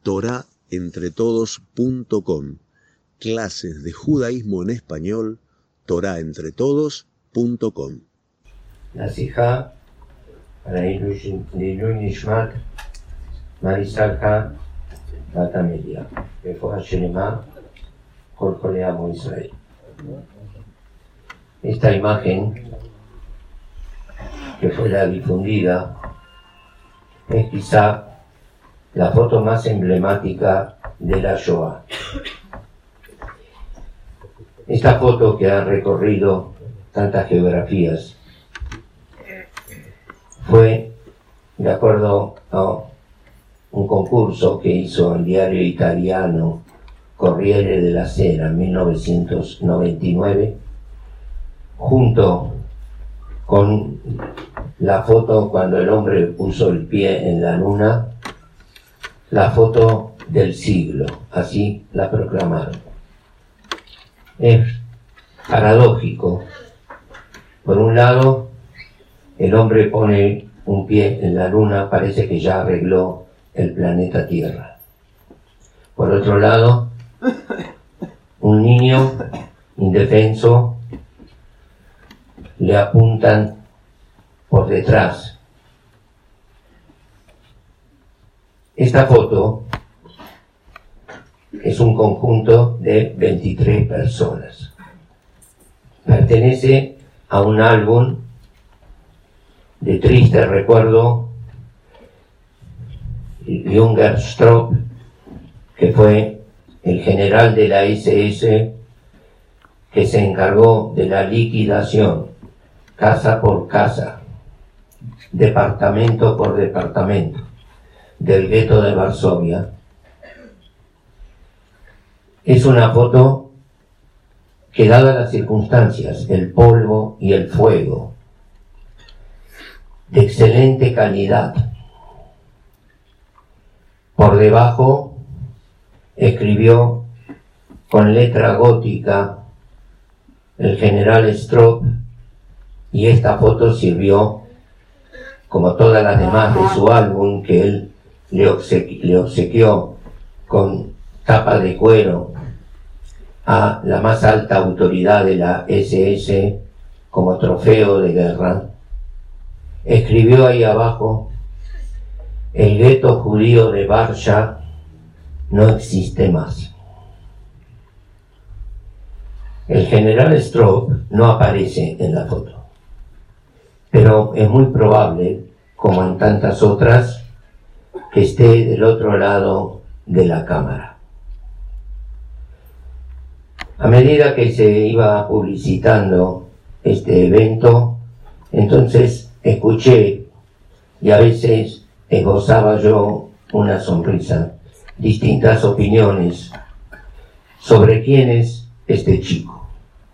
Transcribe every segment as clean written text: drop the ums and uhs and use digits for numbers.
torahentretodos.com. Clases de judaísmo en español, torahentretodos.com. La sijá para Leilui Nishmat Marisalja Batamelia Befoja Shelema Korkoleamo Israel. Esta imagen, que fue la difundida, es quizá la foto más emblemática de la Shoah. Esta foto, que ha recorrido tantas geografías, fue de acuerdo a un concurso que hizo el diario italiano Corriere della Sera en 1999, junto con la foto cuando el hombre puso el pie en la luna, la foto del siglo, así la proclamaron. Es paradójico. Por un lado, el hombre pone un pie en la luna, parece que ya arregló el planeta Tierra. Por otro lado, un niño indefenso le apuntan por detrás. Esta foto es un conjunto de 23 personas. Pertenece a un álbum de triste recuerdo de Ungerstrop, que fue el general de la SS que se encargó de la liquidación, casa por casa, departamento por departamento, del gueto de Varsovia. Es una foto que, dadas las circunstancias, el polvo y el fuego, de excelente calidad. Por debajo escribió con letra gótica el general Strop, y esta foto sirvió, como todas las demás de su álbum, que él le obsequió con tapa de cuero a la más alta autoridad de la SS como trofeo de guerra. Escribió ahí abajo: el gueto judío de Barsha no existe más. El general Strop no aparece en la foto, pero es muy probable, como en tantas otras, que esté del otro lado de la cámara. A medida que se iba publicitando este evento, entonces escuché, y a veces esbozaba yo una sonrisa, distintas opiniones sobre quién es este chico.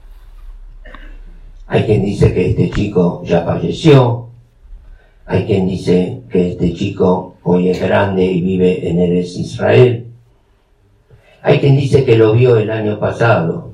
Hay quien dice que este chico ya falleció, hay quien dice que este chico hoy es grande y vive en Eretz Israel, hay quien dice que lo vio el año pasado.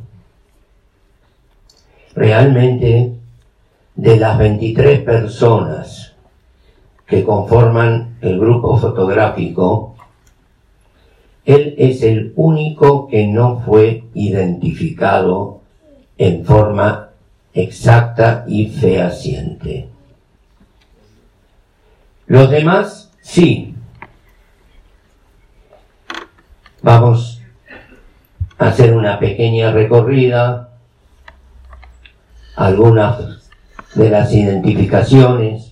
Realmente, de las 23 personas que conforman el grupo fotográfico, él es el único que no fue identificado en forma exacta y fehaciente. Los demás, sí. Vamos a hacer una pequeña recorrida, algunas de las identificaciones.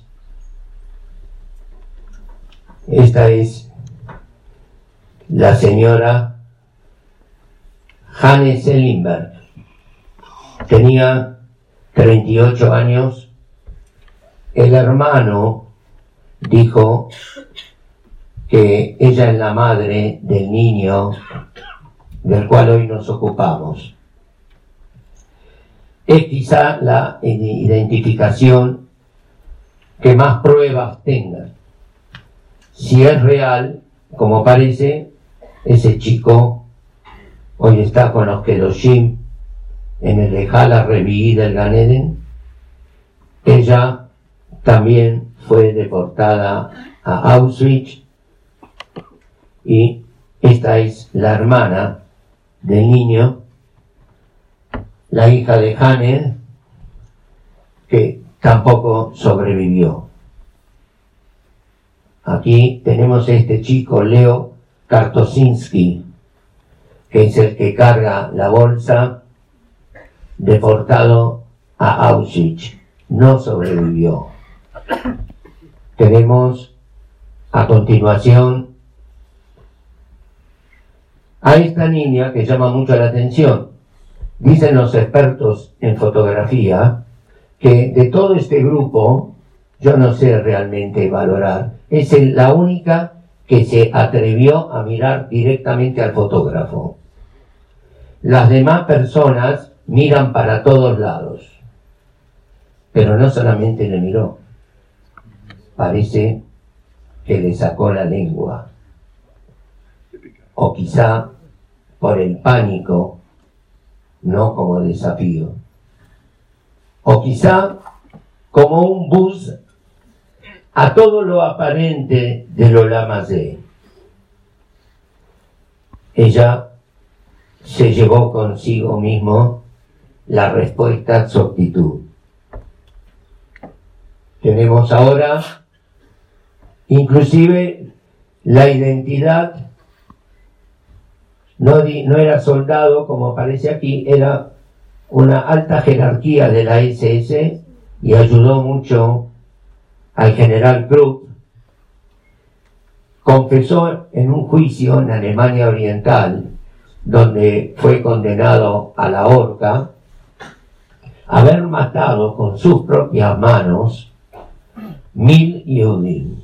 Esta es la señora Hanne Selimberg. Tenía 38 años. El hermano dijo que ella es la madre del niño del cual hoy nos ocupamos. Es quizá la identificación que más pruebas tenga. Si es real, como parece, ese chico hoy está con los Kedoshim en el Ejala Revií del Gan Eden. Ella también fue deportada a Auschwitz y Esta es la hermana del niño, la hija de Hannes, que tampoco sobrevivió. Aquí tenemos este chico, Leo Kartosinski, que es el que carga la bolsa, deportado a Auschwitz. No sobrevivió. Tenemos a continuación a esta niña que llama mucho la atención. Dicen los expertos en fotografía que de todo este grupo, yo no sé realmente valorar, es la única que se atrevió a mirar directamente al fotógrafo. Las demás personas miran para todos lados, pero no solamente le miró, parece que le sacó la lengua, o quizá por el pánico, no como desafío, o quizá como un bus a todo lo aparente de Lola Mazé. Ella se llevó consigo mismo la respuesta a su actitud. Tenemos ahora inclusive la identidad. No era soldado, como aparece aquí, era una alta jerarquía de la SS y ayudó mucho al general Krupp. Confesó en un juicio en Alemania Oriental, donde fue condenado a la horca, haber matado con sus propias manos 1000 Juden.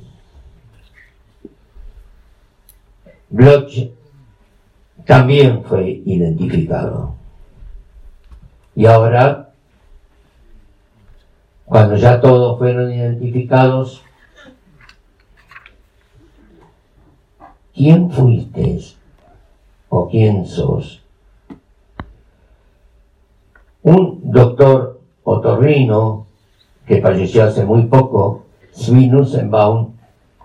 Bloch también fue identificado. Y ahora, cuando ya todos fueron identificados, ¿quién fuiste o quién sos? Un doctor otorrino que falleció hace muy poco, Zvi Nussenbaum,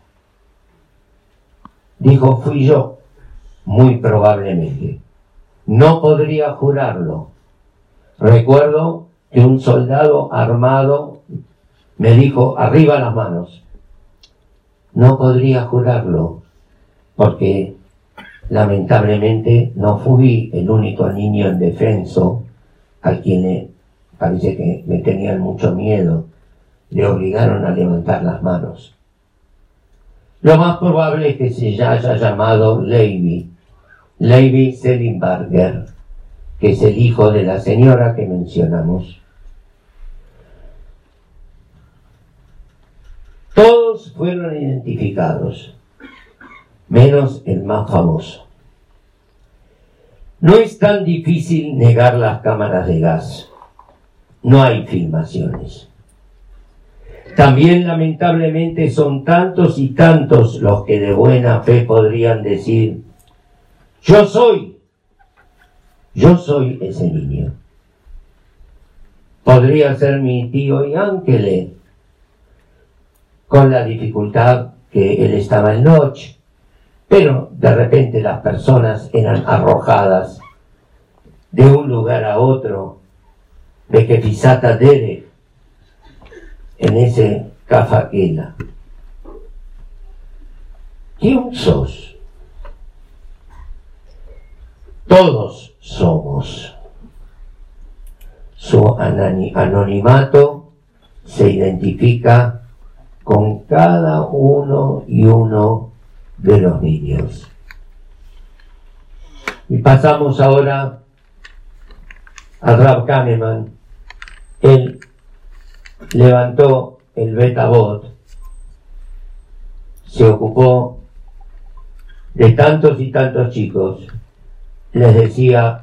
dijo: fui yo, muy probablemente. No podría jurarlo. Recuerdo que un soldado armado me dijo: arriba las manos. No podría jurarlo, porque lamentablemente no fui el único niño indefenso al quien parece que me tenían mucho miedo. Le obligaron a levantar las manos. Lo más probable es que se haya llamado Levi Selimberger, que es el hijo de la señora que mencionamos. Todos fueron identificados, menos el más famoso. No es tan difícil negar las cámaras de gas. No hay filmaciones. También lamentablemente son tantos y tantos los que de buena fe podrían decir: yo soy ese niño. Podría ser mi tío Yankele, con la dificultad que él estaba en Lodz, pero de repente las personas eran arrojadas de un lugar a otro, de que Fisata Dere, en ese Cafaquela. ¿Quién sos? Todos somos. Su anonimato se identifica con cada uno y uno de los niños. Y pasamos ahora a Rav Kahneman. Él levantó el Beta Bot, se ocupó de tantos y tantos chicos, les decía: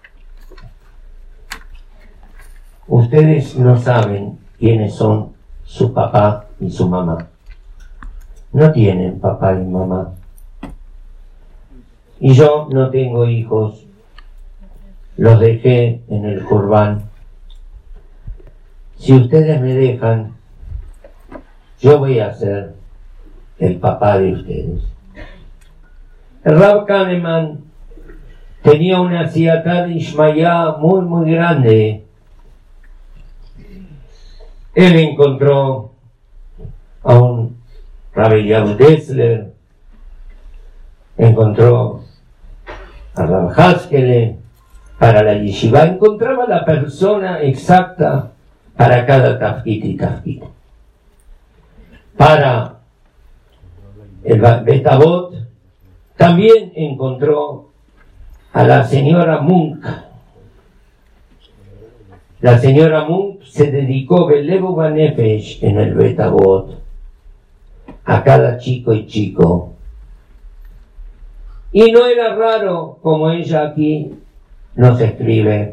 ustedes no saben quiénes son su papá y su mamá. No tienen papá y mamá. Y yo no tengo hijos. Los dejé en el Jurban. Si ustedes me dejan, yo voy a ser el papá de ustedes. El Rab Kahneman tenía una siatá de Ishmael muy grande. Él encontró a un Rabbi Yahu Dessler, encontró a Rab Haskell para la yeshiva, encontraba la persona exacta para cada tafkit y tafkit. Para el Bet Avot también encontró a la señora Munk. La señora Munk se dedicó Belevu Banefesh en el Bet Avot a cada chico y chico. Y no era raro, como ella aquí nos escribe,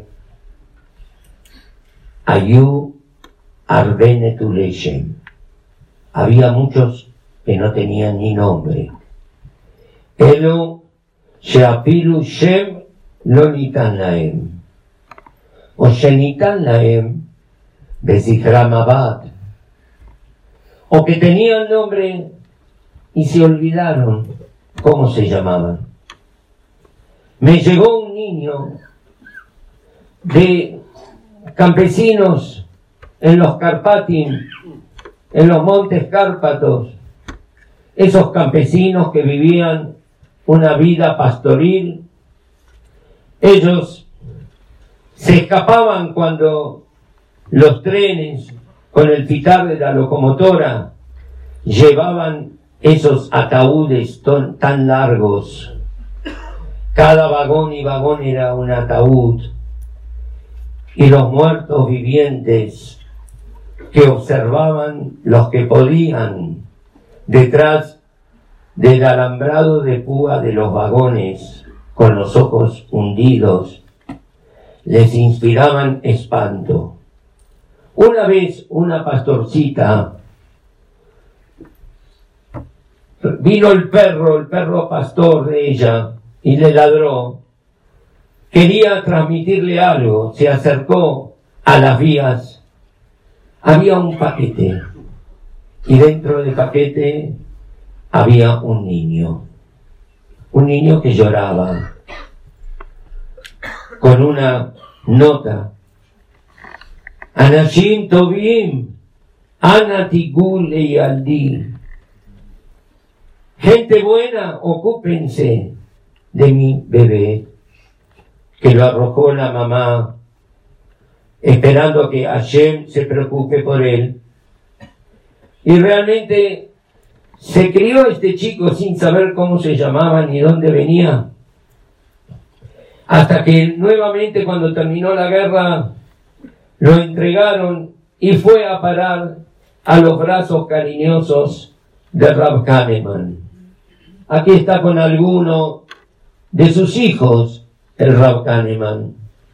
Ayu Arbenetu Leshem. Había muchos que no tenían ni nombre. Elu Sheapilu Shem Lo Nitan Laem. O Shenitan Laem Bezichram Abad. O que tenían nombre y se olvidaron cómo se llamaban. Me llegó un niño de campesinos en los Carpatim, en los montes Cárpatos, esos campesinos que vivían una vida pastoril. Ellos se escapaban cuando los trenes con el pitar de la locomotora llevaban esos ataúdes tan largos. Cada vagón y vagón era un ataúd, y los muertos vivientes que observaban los que podían detrás del alambrado de púa de los vagones con los ojos hundidos, les inspiraban espanto. Una vez una pastorcita, vino el perro pastor de ella, y le ladró. Quería transmitirle algo, se acercó a las vías. Había un paquete, y dentro del paquete había un niño que lloraba, con una nota: Anashim Tovim, Ana Tigul Eyaldi. Gente buena, ocúpense de mi bebé, que lo arrojó la mamá, esperando que Hashem se preocupe por él. Y realmente se crió este chico sin saber cómo se llamaba ni dónde venía, hasta que nuevamente, cuando terminó la guerra, lo entregaron y fue a parar a los brazos cariñosos de Rab Kahneman. Aquí está con alguno de sus hijos, el Rab Kahneman,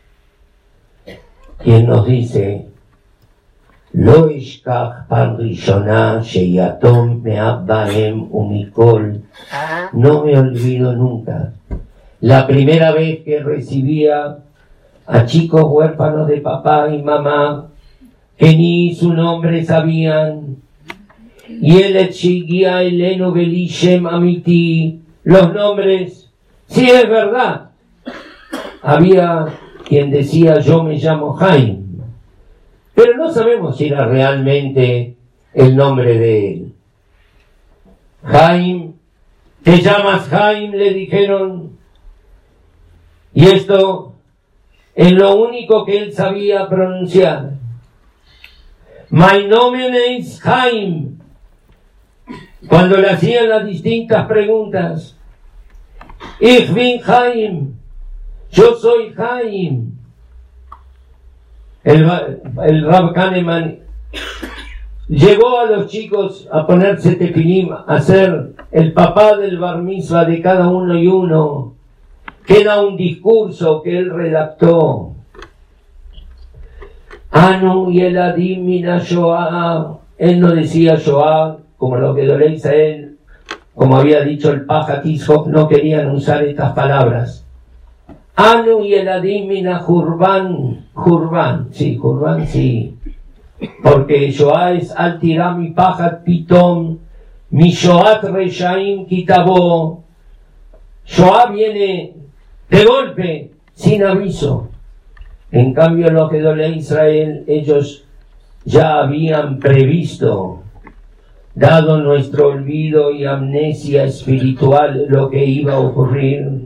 quien nos dice: Lo ishkach pan rishonah sheyatom me'ab bahem umikol. No me olvido nunca la primera vez que recibía a chicos huérfanos de papá y mamá que ni su nombre sabían. Yelet shigia elenu belishem amiti. Los nombres, sí, es verdad. Había quien decía: yo me llamo Jaime, pero no sabemos si era realmente el nombre de él. Jaime, ¿te llamas Jaime?, le dijeron. Y esto es lo único que él sabía pronunciar. My name is Jaime. Cuando le hacían las distintas preguntas: Ich bin Jaime, yo soy Jaime. El Rab Kahneman llevó a los chicos a ponerse tefilim, a ser el papá del bar mitzvah de cada uno y uno. Queda un discurso que él redactó. Anu yeladim mina Shoah. Él no decía Shoah como lo que doleisa él, como había dicho el Paja Tishok, no querían usar estas palabras. Anu yeladim mina Jurban. Jurban, sí. Porque Shoah es al tirami Paja Pitom, mi Shoat Reshaim Kitabo. Shoah viene de golpe, sin aviso. En cambio, los que de Israel, ellos ya habían previsto, dado nuestro olvido y amnesia espiritual, lo que iba a ocurrir.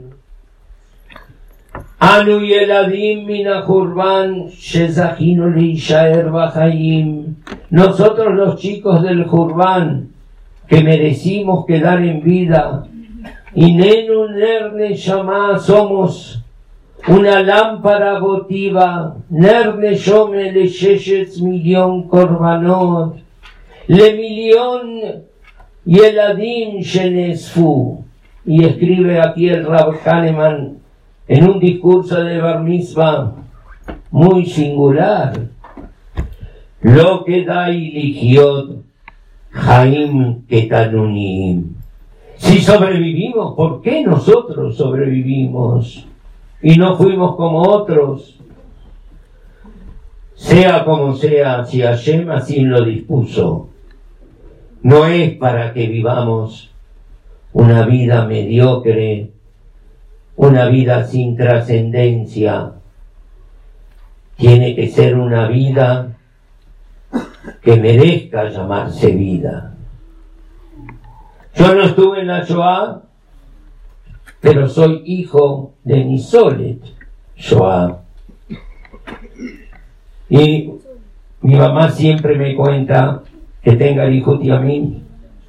Anu yeladim min ha'churban shezachinu leishaer b'chaim. Nosotros los chicos del Jurban, que merecimos quedar en vida, Inenu ner neshama, somos una lámpara votiva, ner neshome le 6,000,000 korbanot, le 1,000,000 yeladim shenesfu. Y escribe aquí el Rab Kahneman en un discurso de Bar Mitzvah muy singular: lo que da iligiot Jaim ketanunim. Si sobrevivimos, ¿por qué nosotros sobrevivimos y no fuimos como otros? Sea como sea, si Hashem así lo dispuso, no es para que vivamos una vida mediocre, una vida sin trascendencia. Tiene que ser una vida que merezca llamarse vida. Yo no estuve en la Shoah, pero soy hijo de Nisolet Shoah. Y mi mamá siempre me cuenta, que tenga el hijo a mí,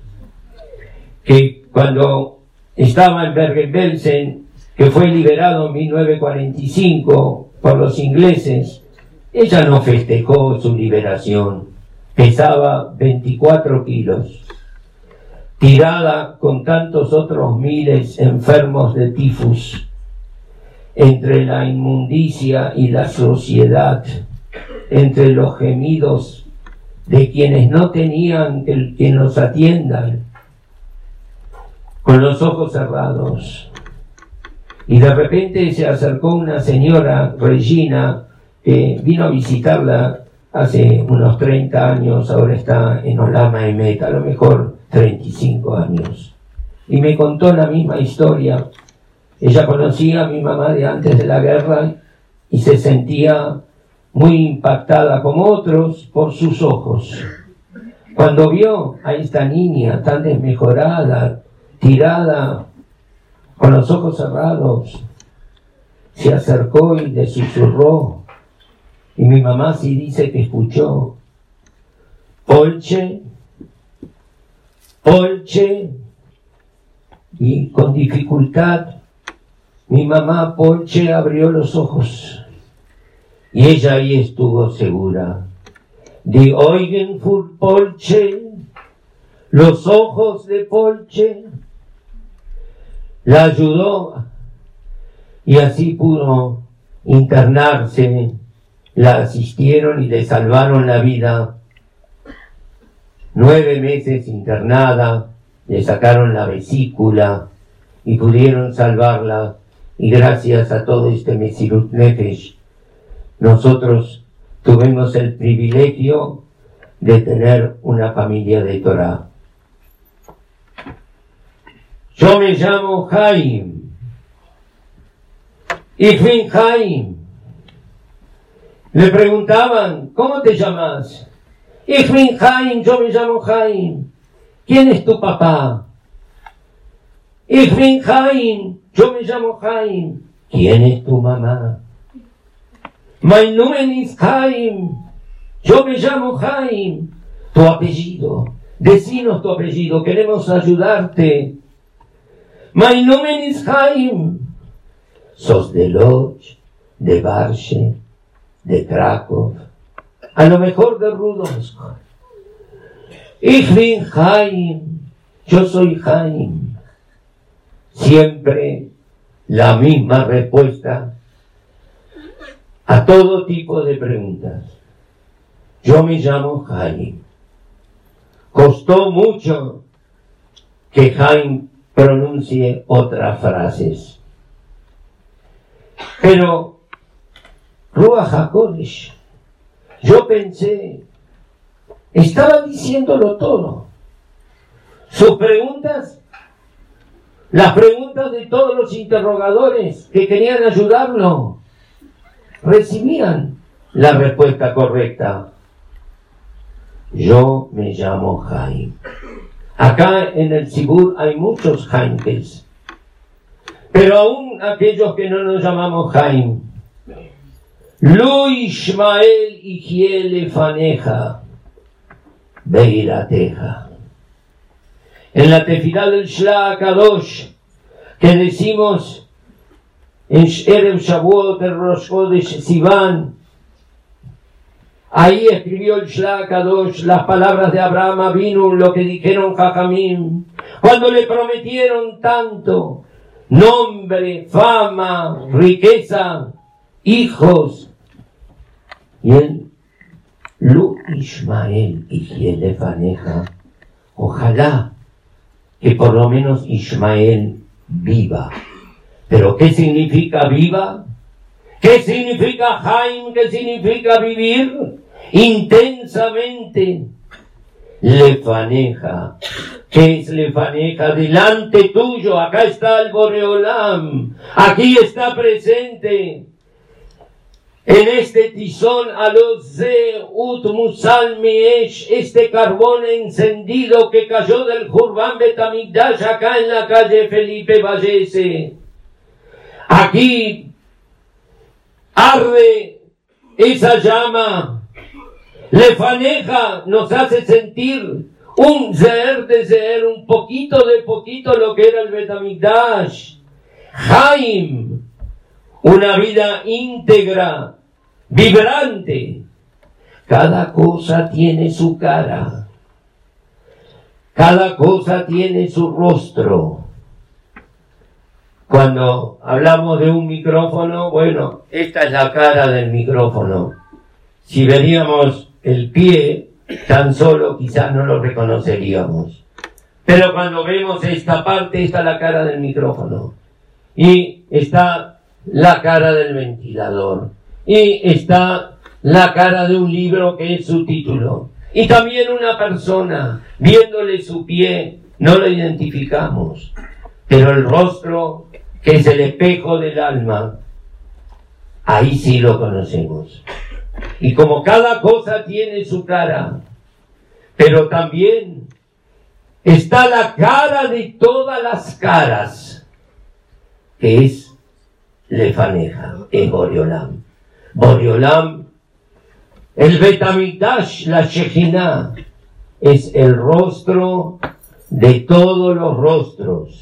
que cuando estaba en Bergen-Belsen, que fue liberado en 1945 por los ingleses, ella no festejó su liberación. Pesaba 24 kilos. Tirada con tantos otros miles enfermos de tifus, entre la inmundicia y la suciedad, entre los gemidos de quienes no tenían quien los atiendan, con los ojos cerrados. Y de repente se acercó una señora, Regina, que vino a visitarla hace unos 30 años, ahora está en Olama Emet, a lo mejor 35 años. Y me contó la misma historia. Ella conocía a mi mamá de antes de la guerra y se sentía muy impactada, como otros, por sus ojos. Cuando vio a esta niña tan desmejorada, tirada, con los ojos cerrados, se acercó y le susurró. Y mi mamá sí dice que escuchó: Polche, Polche. Y con dificultad mi mamá Polche abrió los ojos. Y ella ahí estuvo segura. Die Augen für Polche, los ojos de Polche. La ayudó y así pudo internarse. La asistieron y le salvaron la vida. 9 meses internada, le sacaron la vesícula y pudieron salvarla. Y gracias a todo este Mesirut Nefesh, nosotros tuvimos el privilegio de tener una familia de Torah. Yo me llamo Jaim. Ich bin Jaim. Le preguntaban: ¿cómo te llamas? Ich bin Jaim, yo me llamo Jaim. ¿Quién es tu papá? Ich bin Jaim, yo me llamo Jaim. ¿Quién es tu mamá? Mein Name ist Jaim, yo me llamo Jaim. Tu apellido, decinos tu apellido, queremos ayudarte. Mein Name ist Jaim. Sos de Lodz, de Varshe, de Krakow, a lo mejor de Rudolsk. Ich bin Jaim, yo soy Jaim. Siempre la misma respuesta a todo tipo de preguntas. Yo me llamo Jaim. Costó mucho que Jaim pronuncie otras frases. Pero Ruach HaKodesh, yo pensé, estaba diciéndolo todo. Sus preguntas las preguntas de todos los interrogadores que querían ayudarlo, recibían la respuesta correcta. Yo me llamo Jaime. Acá en el Sibur hay muchos Jaimes, pero aún aquellos que no nos llamamos Jaime, Lu Ishmael Igiele Faneja Beirateja. En la tefilá del Shla Kadosh, que decimos en Erev Shavuot, el Rosh Chodesh Sivan, ahí escribió el Shla Kadosh las palabras de Abraham Avinu, lo que dijeron Jajamim, cuando le prometieron tanto, nombre, fama, riqueza, hijos. Y él, Lu Ishmael Igiele Faneja, ojalá que por lo menos Ishmael viva. ¿Pero qué significa viva? ¿Qué significa Jaime? ¿Qué significa vivir? Intensamente. Lefaneja. ¿Qué es lefaneja? Delante tuyo. Acá está el Boreolam. Aquí está presente. En este tizón alozé ut musal miesh, este carbón encendido que cayó del Jurban Betamigdash acá en la calle Felipe Vallese. Aquí arde esa llama. Lefaneja nos hace sentir un zeher de zeher, un poquito de poquito lo que era el Betamigdash. Jaime, una vida íntegra, vibrante. Cada cosa tiene su cara, cada cosa tiene su rostro. Cuando hablamos de un micrófono, bueno, esta es la cara del micrófono. Si veríamos el pie, tan solo quizás no lo reconoceríamos. Pero cuando vemos esta parte, está la cara del micrófono. Y está la cara del ventilador. Y está la cara de un libro que es su título. Y también una persona, viéndole su pie, no lo identificamos. Pero el rostro, que es el espejo del alma, ahí sí lo conocemos. Y como cada cosa tiene su cara, pero también está la cara de todas las caras, que es Lefaneja, es Boreolam. Boreolam, el Betamigdash, la Shejinah, es el rostro de todos los rostros.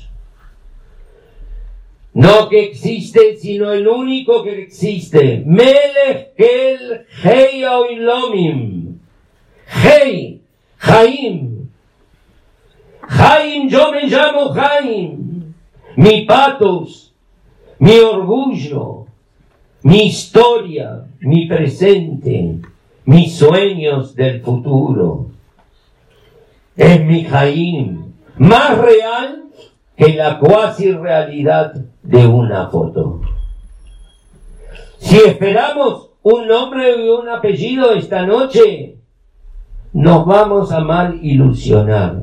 No que existe, sino el único que existe. Melech Kel Hei Oilomim. Hei, Jaim. Jaim, yo me llamo Jaim. Mi patos, mi orgullo, mi historia, mi presente, mis sueños del futuro. Es mi Jaim, más real que la cuasi realidad de una foto. Si esperamos un nombre y un apellido esta noche, nos vamos a mal ilusionar.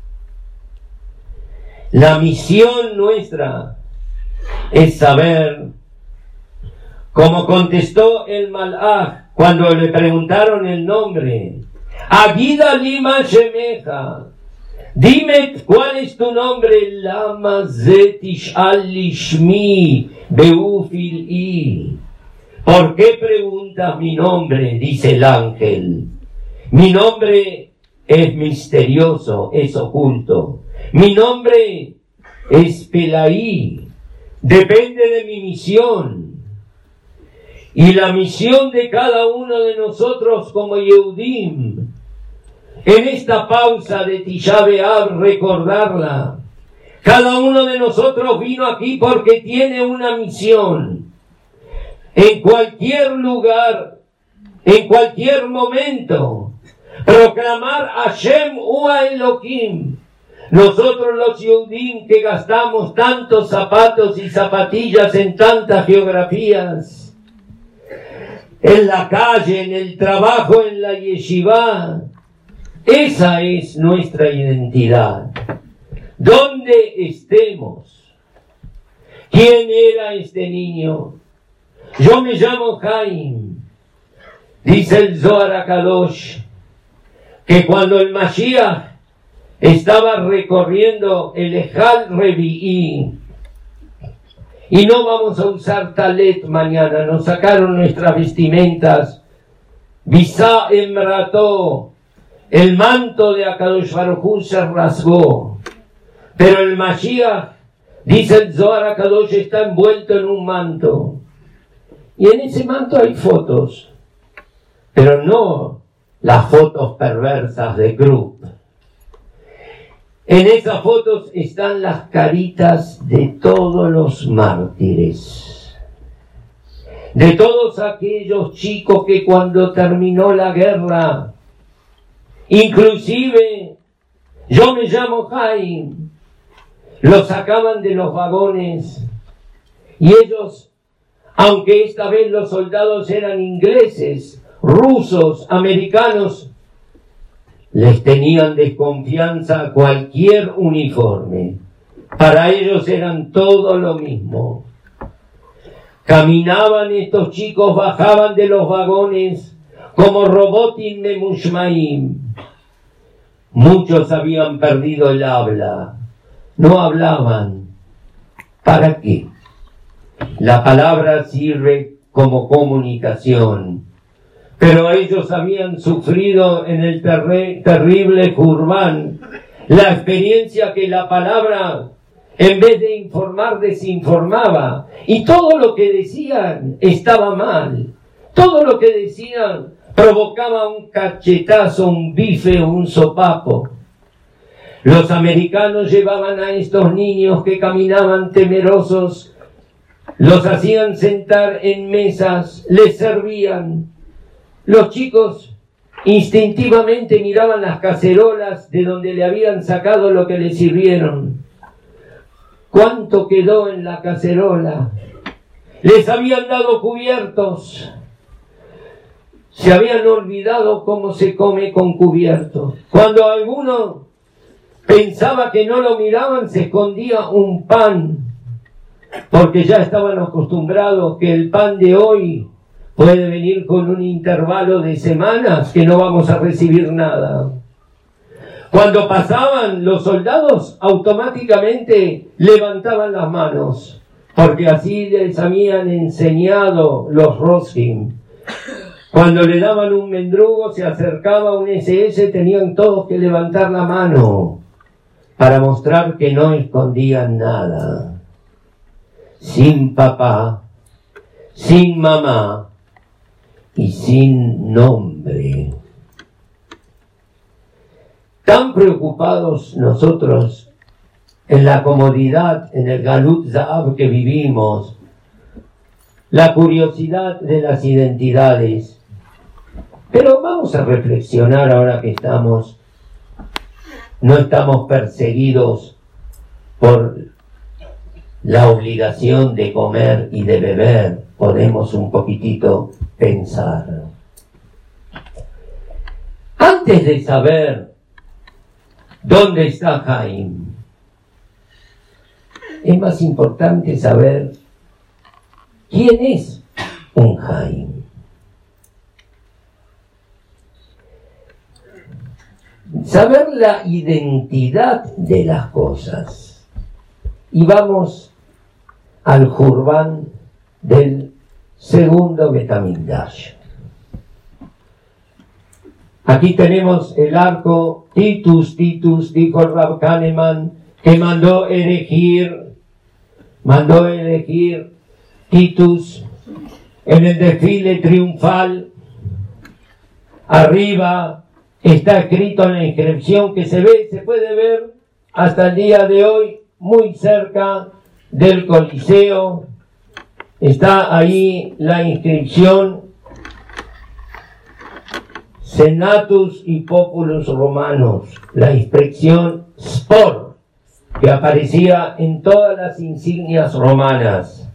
La misión nuestra es saber, como contestó el Malach cuando le preguntaron el nombre, Agida Lima Shemeja, dime cuál es tu nombre. Lama Zetish Alishmi Beufil. ¿Por qué preguntas mi nombre? Dice el ángel. Mi nombre es misterioso, es oculto. Mi nombre es Pelaí. Depende de mi misión. Y la misión de cada uno de nosotros como Yehudim, en esta pausa de Tisha B'Av, recordarla. Cada uno de nosotros vino aquí porque tiene una misión. En cualquier lugar, en cualquier momento, proclamar Hashem Ua Elohim. Nosotros los Yehudim que gastamos tantos zapatos y zapatillas en tantas geografías, en la calle, en el trabajo, en la yeshiva, esa es nuestra identidad. donde estemos. ¿Quién era este niño? Yo me llamo Jaim. Dice el Zohar HaKadosh que cuando el Mashiach estaba recorriendo el Ejal Revi'i, y no vamos a usar talet mañana, nos sacaron nuestras vestimentas, Bisa Emrató, el manto de HaKadosh Baruj Hu se rasgó, pero el Mashiach, dice el Zohar HaKadosh, está envuelto en un manto, y en ese manto hay fotos, pero no las fotos perversas de Krupp. En esas fotos están las caritas de todos los mártires, de todos aquellos chicos que cuando terminó la guerra, inclusive yo me llamo Jaime, los sacaban de los vagones y ellos, aunque esta vez los soldados eran ingleses, rusos, americanos, les tenían desconfianza a cualquier uniforme. Para ellos eran todo lo mismo. Caminaban estos chicos, bajaban de los vagones como robotin memushmaim. Muchos habían perdido el habla. No hablaban. ¿Para qué? La palabra sirve como comunicación. Pero ellos habían sufrido en el terrible Jurban la experiencia que la palabra, en vez de informar, desinformaba. Y todo lo que decían estaba mal. Todo lo que decían provocaba un cachetazo, un bife o un sopapo. Los americanos llevaban a estos niños que caminaban temerosos, los hacían sentar en mesas, les servían. Los chicos instintivamente miraban las cacerolas de donde le habían sacado lo que le sirvieron. ¿Cuánto quedó en la cacerola? Les habían dado cubiertos. Se habían olvidado cómo se come con cubiertos. Cuando alguno pensaba que no lo miraban, se escondía un pan, porque ya estaban acostumbrados que el pan de hoy puede venir con un intervalo de semanas que no vamos a recibir nada. Cuando pasaban los soldados, automáticamente levantaban las manos, porque así les habían enseñado los Roskim. Cuando le daban un mendrugo, se acercaba un SS, tenían todos que levantar la mano para mostrar que no escondían nada. Sin papá, sin mamá, y sin nombre. Tan preocupados nosotros en la comodidad, en el Galut Zahav que vivimos, la curiosidad de las identidades. Pero vamos a reflexionar ahora que no estamos perseguidos por la obligación de comer y de beber. Podemos un poquitito pensar. Antes de saber dónde está Jaime, es más importante saber quién es un Jaime. Saber la identidad de las cosas. Y vamos al Jurban del segundo Betamigdash. Aquí tenemos el arco Titus, dijo el Rab Kahneman, que mandó elegir Titus en el desfile triunfal. Arriba está escrito en la inscripción que se puede ver hasta el día de hoy, muy cerca del Coliseo. Está ahí la inscripción Senatus y Populus Romanos, la inscripción Spor, que aparecía en todas las insignias romanas.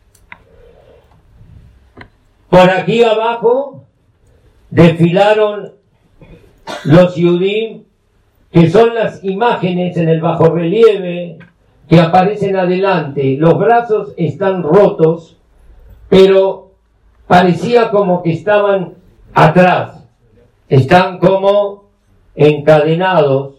Por aquí abajo desfilaron los Yudim que son las imágenes en el bajorrelieve que aparecen adelante. Los brazos están rotos, pero parecía como que estaban atrás, están como encadenados.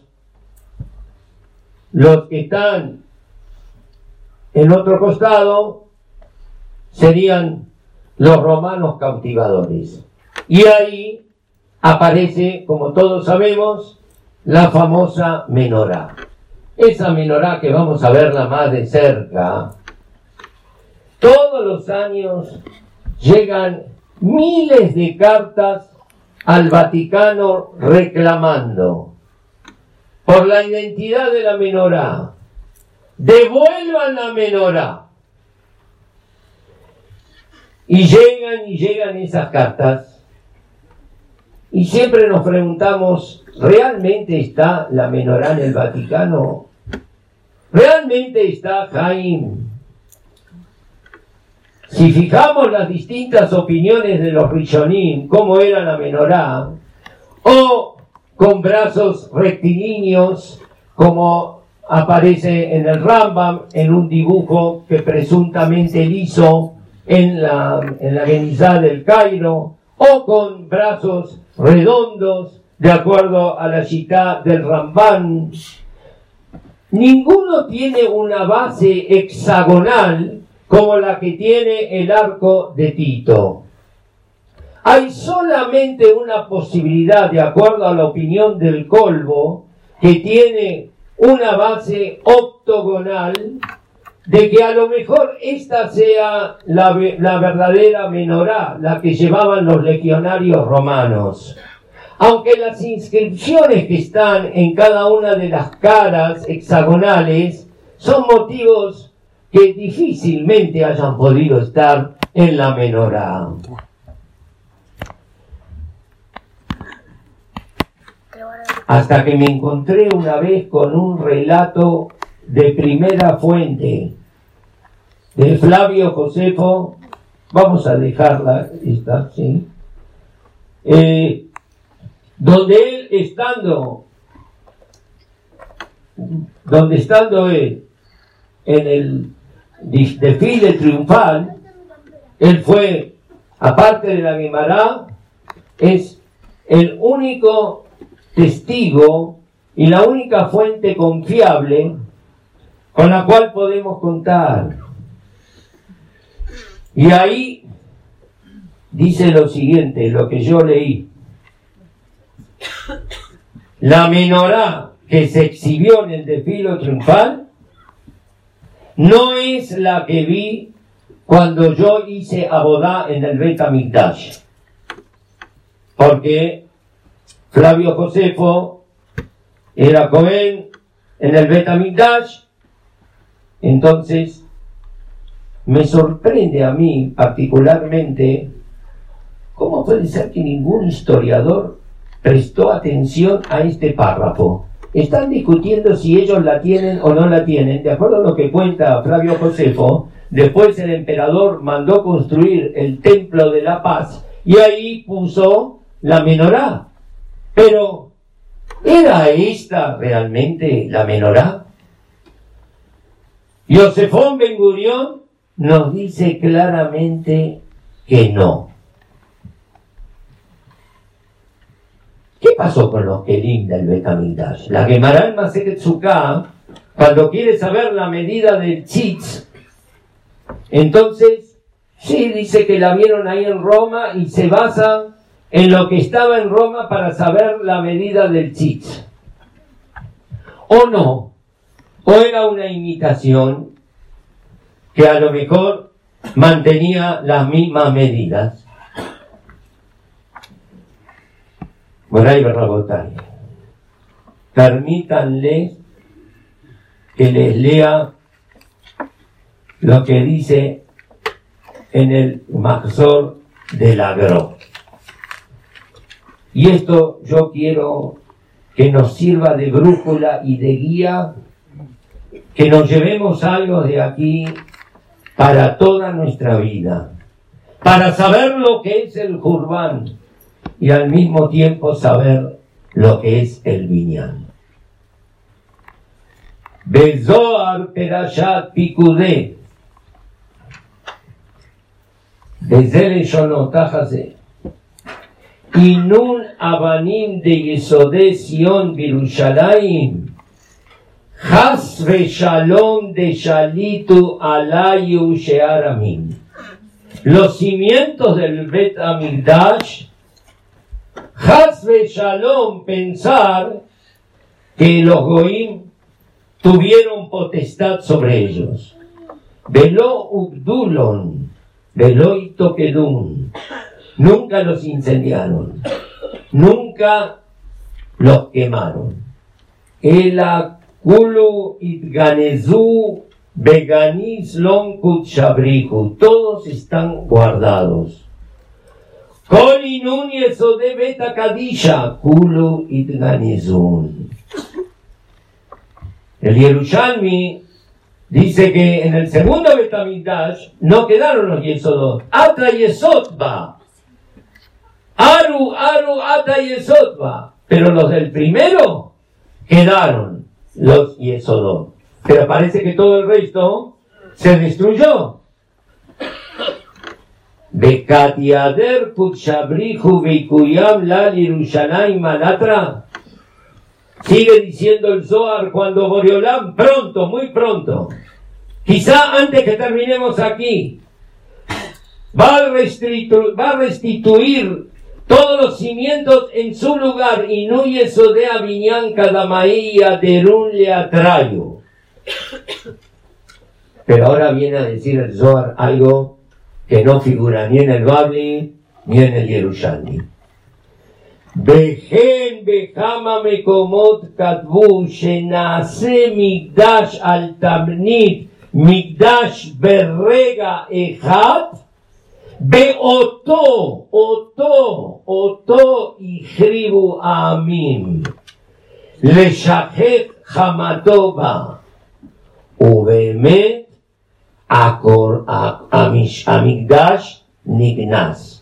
Los que están en otro costado serían los romanos cautivadores. Y ahí aparece, como todos sabemos, la famosa menorá. Esa menorá que vamos a verla más de cerca. Todos los años llegan miles de cartas al Vaticano reclamando por la identidad de la menorá. Devuelvan la menorá. Y llegan esas cartas. Y siempre nos preguntamos, ¿realmente está la menorá en el Vaticano? ¿Realmente está Jaime? Si fijamos las distintas opiniones de los Rishonim, cómo era la menorá, o con brazos rectilíneos, como aparece en el Rambam, en un dibujo que presuntamente él hizo en la Genizá del Cairo, o con brazos redondos, de acuerdo a la Shitá del Rambam. Ninguno tiene una base hexagonal como la que tiene el arco de Tito. Hay solamente una posibilidad, de acuerdo a la opinión del Colbo, que tiene una base octogonal, de que a lo mejor esta sea la verdadera menorá, la que llevaban los legionarios romanos. Aunque las inscripciones que están en cada una de las caras hexagonales son motivos que difícilmente hayan podido estar en la menorá. Hasta que me encontré una vez con un relato de primera fuente de Flavio Josefo. Vamos a dejarla esta, ¿sí? Donde él estando él en el desfile triunfal, él fue, aparte de la Guemará, es el único testigo y la única fuente confiable con la cual podemos contar. Y ahí dice lo siguiente, lo que yo leí. La menorá que se exhibió en el desfile triunfal no es la que vi cuando yo hice abodá en el Bet Hamikdash, porque Flavio Josefo era Cohen en el Bet Hamikdash. Entonces me sorprende a mí particularmente cómo puede ser que ningún historiador prestó atención a este párrafo. Están discutiendo si ellos la tienen o no la tienen. De acuerdo a lo que cuenta Flavio Josefo, después el emperador mandó construir el Templo de la Paz y ahí puso la menorá. Pero, ¿era esta realmente la menorá? Yosefón Ben Gurión nos dice claramente que no. ¿Qué pasó con los kelim del Bet Hamikdash? La Gemara en Masechet Sukkah, cuando quiere saber la medida del tzitz, entonces sí dice que la vieron ahí en Roma y se basa en lo que estaba en Roma para saber la medida del tzitz. ¿O no? ¿O era una imitación que a lo mejor mantenía las mismas medidas? Moray Barrabotay, permítanle que les lea lo que dice en el Mahzor del Agro. Y esto yo quiero que nos sirva de brújula y de guía, que nos llevemos algo de aquí para toda nuestra vida, para saber lo que es el Jurban y al mismo tiempo saber lo que es el Binyan. בזוהר פרשת פיקודי. וזה לשונו, ככה זה. אינון אבנים דיסודי ציון בירושלים, חס ושלום דשליטו עליו שאר עמים. Los cimientos del Bet Amigdash, Chas Shalom, pensar que los Goim tuvieron potestad sobre ellos. Velo Ubdulon, Velo Itokedun, nunca los incendiaron, nunca los quemaron. Ela Kulu Itganezu Beganiz Lom Kutshabrihu, todos están guardados. Koli Núñez de Beta Kadisha, Kulu Itganizun. El Yerushalmi dice que en el segundo Betamigdash no quedaron los Yesodot. Ata Yesodba. Aru Ata Yesodba. Pero los del primero quedaron los Yesodot. Pero parece que todo el resto se destruyó. Bekatiader Kutshabrihu Veikuyam la Yerushalayim Malatra. Sigue diciendo el Zohar cuando Boreolam, pronto, muy pronto, quizá antes que terminemos aquí, va a restituir todos los cimientos en su lugar. Y no yesodea Binyan Kadamaía Derun le atrayo. Pero ahora viene a decir el Zohar algo que no figura ni en el Babli ni en el Yerushalmi. Bejen Bejama Mekomot Katbu Shenase Migdash al Tamnit Migdash Berrega Ejat Beoto Ihribu Amim Leshahet Hamatoba Ubemet Amigdash Nignas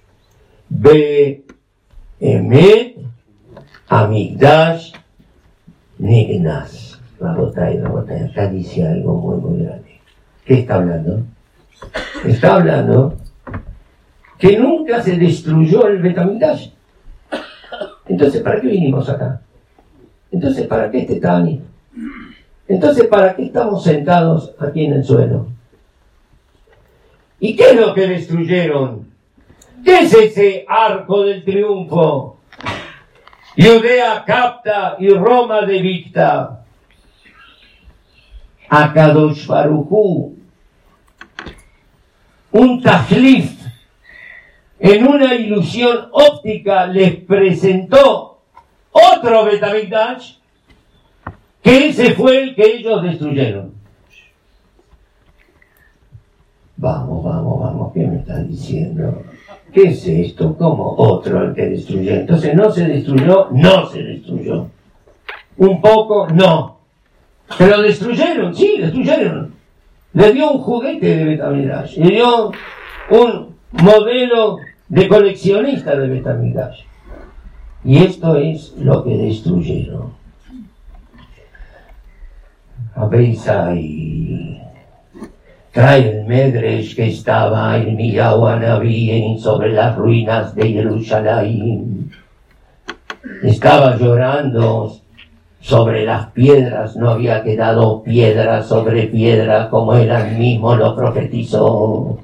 Emet Amigdash Nignas. Rabotay, acá dice algo muy grande. ¿Qué está hablando? Está hablando que nunca se destruyó el Betamigdash. Entonces, ¿para qué vinimos acá? Entonces, ¿para qué este Tani? Entonces, ¿para qué estamos sentados aquí en el suelo? ¿Y qué es lo que destruyeron? ¿Qué es ese arco del triunfo? Judea capta y Roma devicta. Akadosh Baruj Hu, un tajlif, en una ilusión óptica les presentó otro Betamigdash, que ese fue el que ellos destruyeron. Vamos, ¿qué me están diciendo? ¿Qué es esto? ¿Cómo otro el que destruyó? Entonces no se destruyó. Un poco, no. Pero destruyeron, sí, destruyeron. Le dio un juguete de Betamigdash, le dio un modelo de coleccionista de Betamigdash. Y esto es lo que destruyeron. Habéis ahí. Trae el Medresh que estaba en Miyahuanabí sobre las ruinas de Jerusalén. Estaba llorando sobre las piedras, no había quedado piedra sobre piedra como él mismo lo profetizó.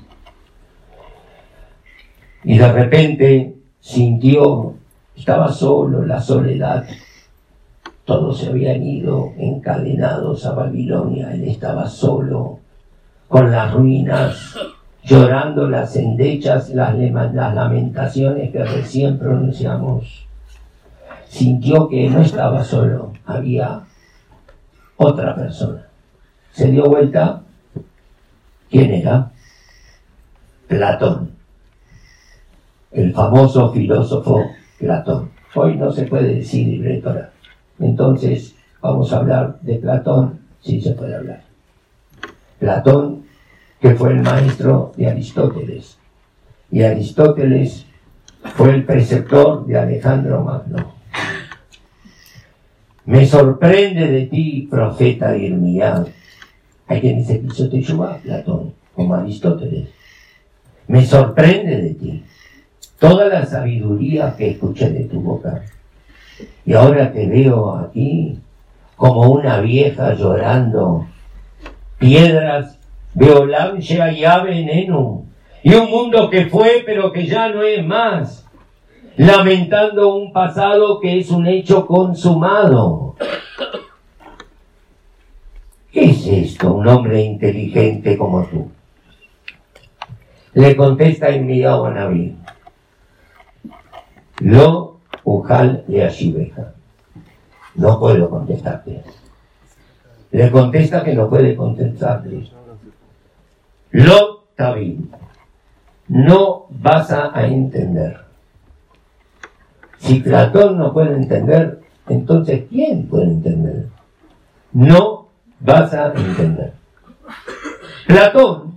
Y de repente sintió, estaba solo, la soledad. Todos se habían ido encadenados a Babilonia, él estaba solo, con las ruinas, llorando las endechas, las lamentaciones que recién pronunciamos. Sintió que no estaba solo, había otra persona. Se dio vuelta. ¿Quién era? Platón, el famoso filósofo Platón. Hoy no se puede decir libre Torah. Entonces vamos a hablar de Platón, sí se puede hablar. Platón, que fue el maestro de Aristóteles, y Aristóteles fue el preceptor de Alejandro Magno. Me sorprende de ti, profeta Irmías. Hay quien dice que eso te lleva, Platón, como Aristóteles. Me sorprende de ti toda la sabiduría que escuché de tu boca. Y ahora te veo aquí como una vieja llorando. Piedras, violencia y veneno. Y un mundo que fue pero que ya no es más. Lamentando un pasado que es un hecho consumado. ¿Qué es esto, un hombre inteligente como tú? Le contesta Irmías a Naví. Lo ujal le ashibeja. No puedo contestarte. Le contesta que no puede contestarte. Lo tabil. No vas a entender. Si Platón no puede entender, entonces ¿quién puede entender? No vas a entender. Platón,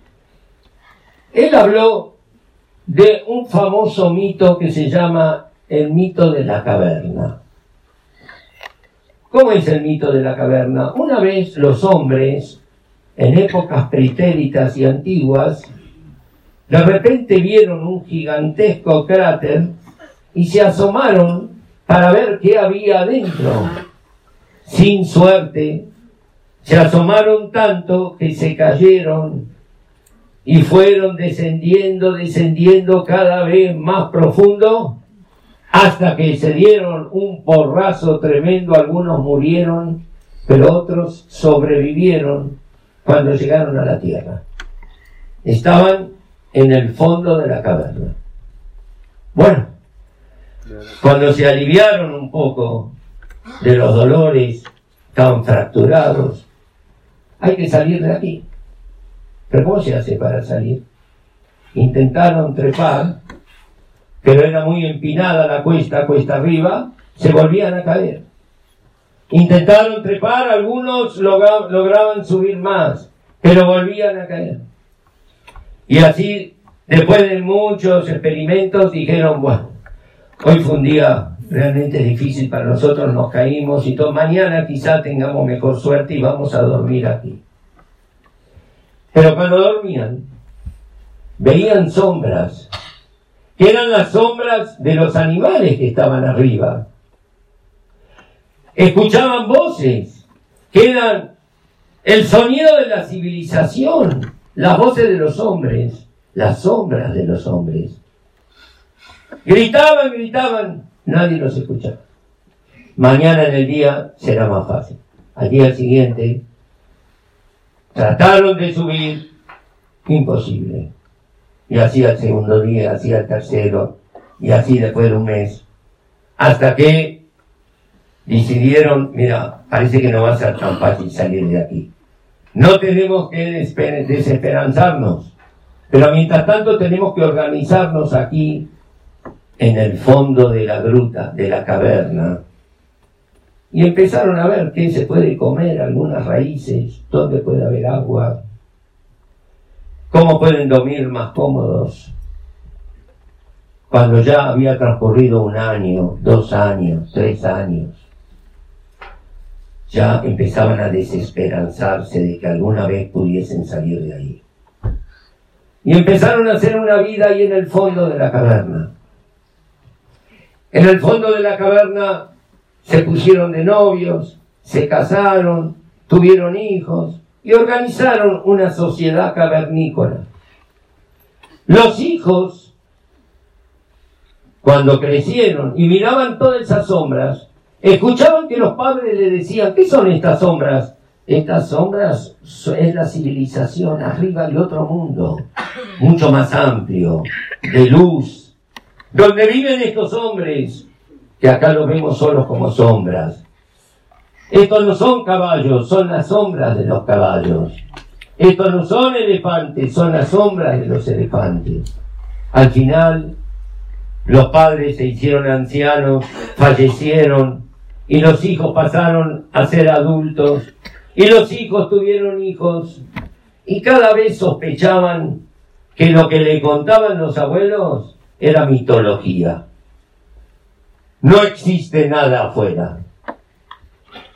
él habló de un famoso mito que se llama el mito de la caverna. ¿Cómo es el mito de la caverna? Una vez los hombres, en épocas pretéritas y antiguas, de repente vieron un gigantesco cráter y se asomaron para ver qué había adentro. Sin suerte, se asomaron tanto que se cayeron y fueron descendiendo cada vez más profundo, hasta que se dieron un porrazo tremendo. Algunos murieron, pero otros sobrevivieron cuando llegaron a la tierra. Estaban en el fondo de la caverna. Bueno, cuando se aliviaron un poco de los dolores, estaban fracturados. Hay que salir de aquí. ¿Pero cómo se hace para salir? Intentaron trepar, pero era muy empinada la cuesta arriba, se volvían a caer. Intentaron trepar, algunos lograban subir más, pero volvían a caer. Y así, después de muchos experimentos, dijeron, bueno, hoy fue un día realmente difícil para nosotros, nos caímos y todo. Mañana quizá tengamos mejor suerte y vamos a dormir aquí. Pero cuando dormían, veían sombras, que eran las sombras de los animales que estaban arriba. Escuchaban voces, que eran el sonido de la civilización, las voces de los hombres, las sombras de los hombres. Gritaban, nadie los escuchaba. Mañana en el día será más fácil. Al día siguiente, trataron de subir, imposible. Y así al segundo día, así al tercero, y así después de un mes. Hasta que decidieron, mira, parece que no va a ser tan fácil salir de aquí. No tenemos que desesperanzarnos, pero mientras tanto tenemos que organizarnos aquí, en el fondo de la gruta, de la caverna. Y empezaron a ver qué se puede comer, algunas raíces, dónde puede haber agua, cómo pueden dormir más cómodos. Cuando ya había transcurrido 1 año, 2 años, 3 años, ya empezaban a desesperanzarse de que alguna vez pudiesen salir de ahí. Y empezaron a hacer una vida ahí en el fondo de la caverna. En el fondo de la caverna se pusieron de novios, se casaron, tuvieron hijos y organizaron una sociedad cavernícola. Los hijos, cuando crecieron y miraban todas esas sombras, escuchaban que los padres le decían, ¿qué son estas sombras? Estas sombras es la civilización arriba de otro mundo, mucho más amplio, de luz, donde viven estos hombres, que acá los vemos solos como sombras. Estos no son caballos, son las sombras de los caballos. Estos no son elefantes, son las sombras de los elefantes. Al final, los padres se hicieron ancianos, fallecieron, y los hijos pasaron a ser adultos, y los hijos tuvieron hijos, y cada vez sospechaban que lo que le contaban los abuelos era mitología. No existe nada afuera.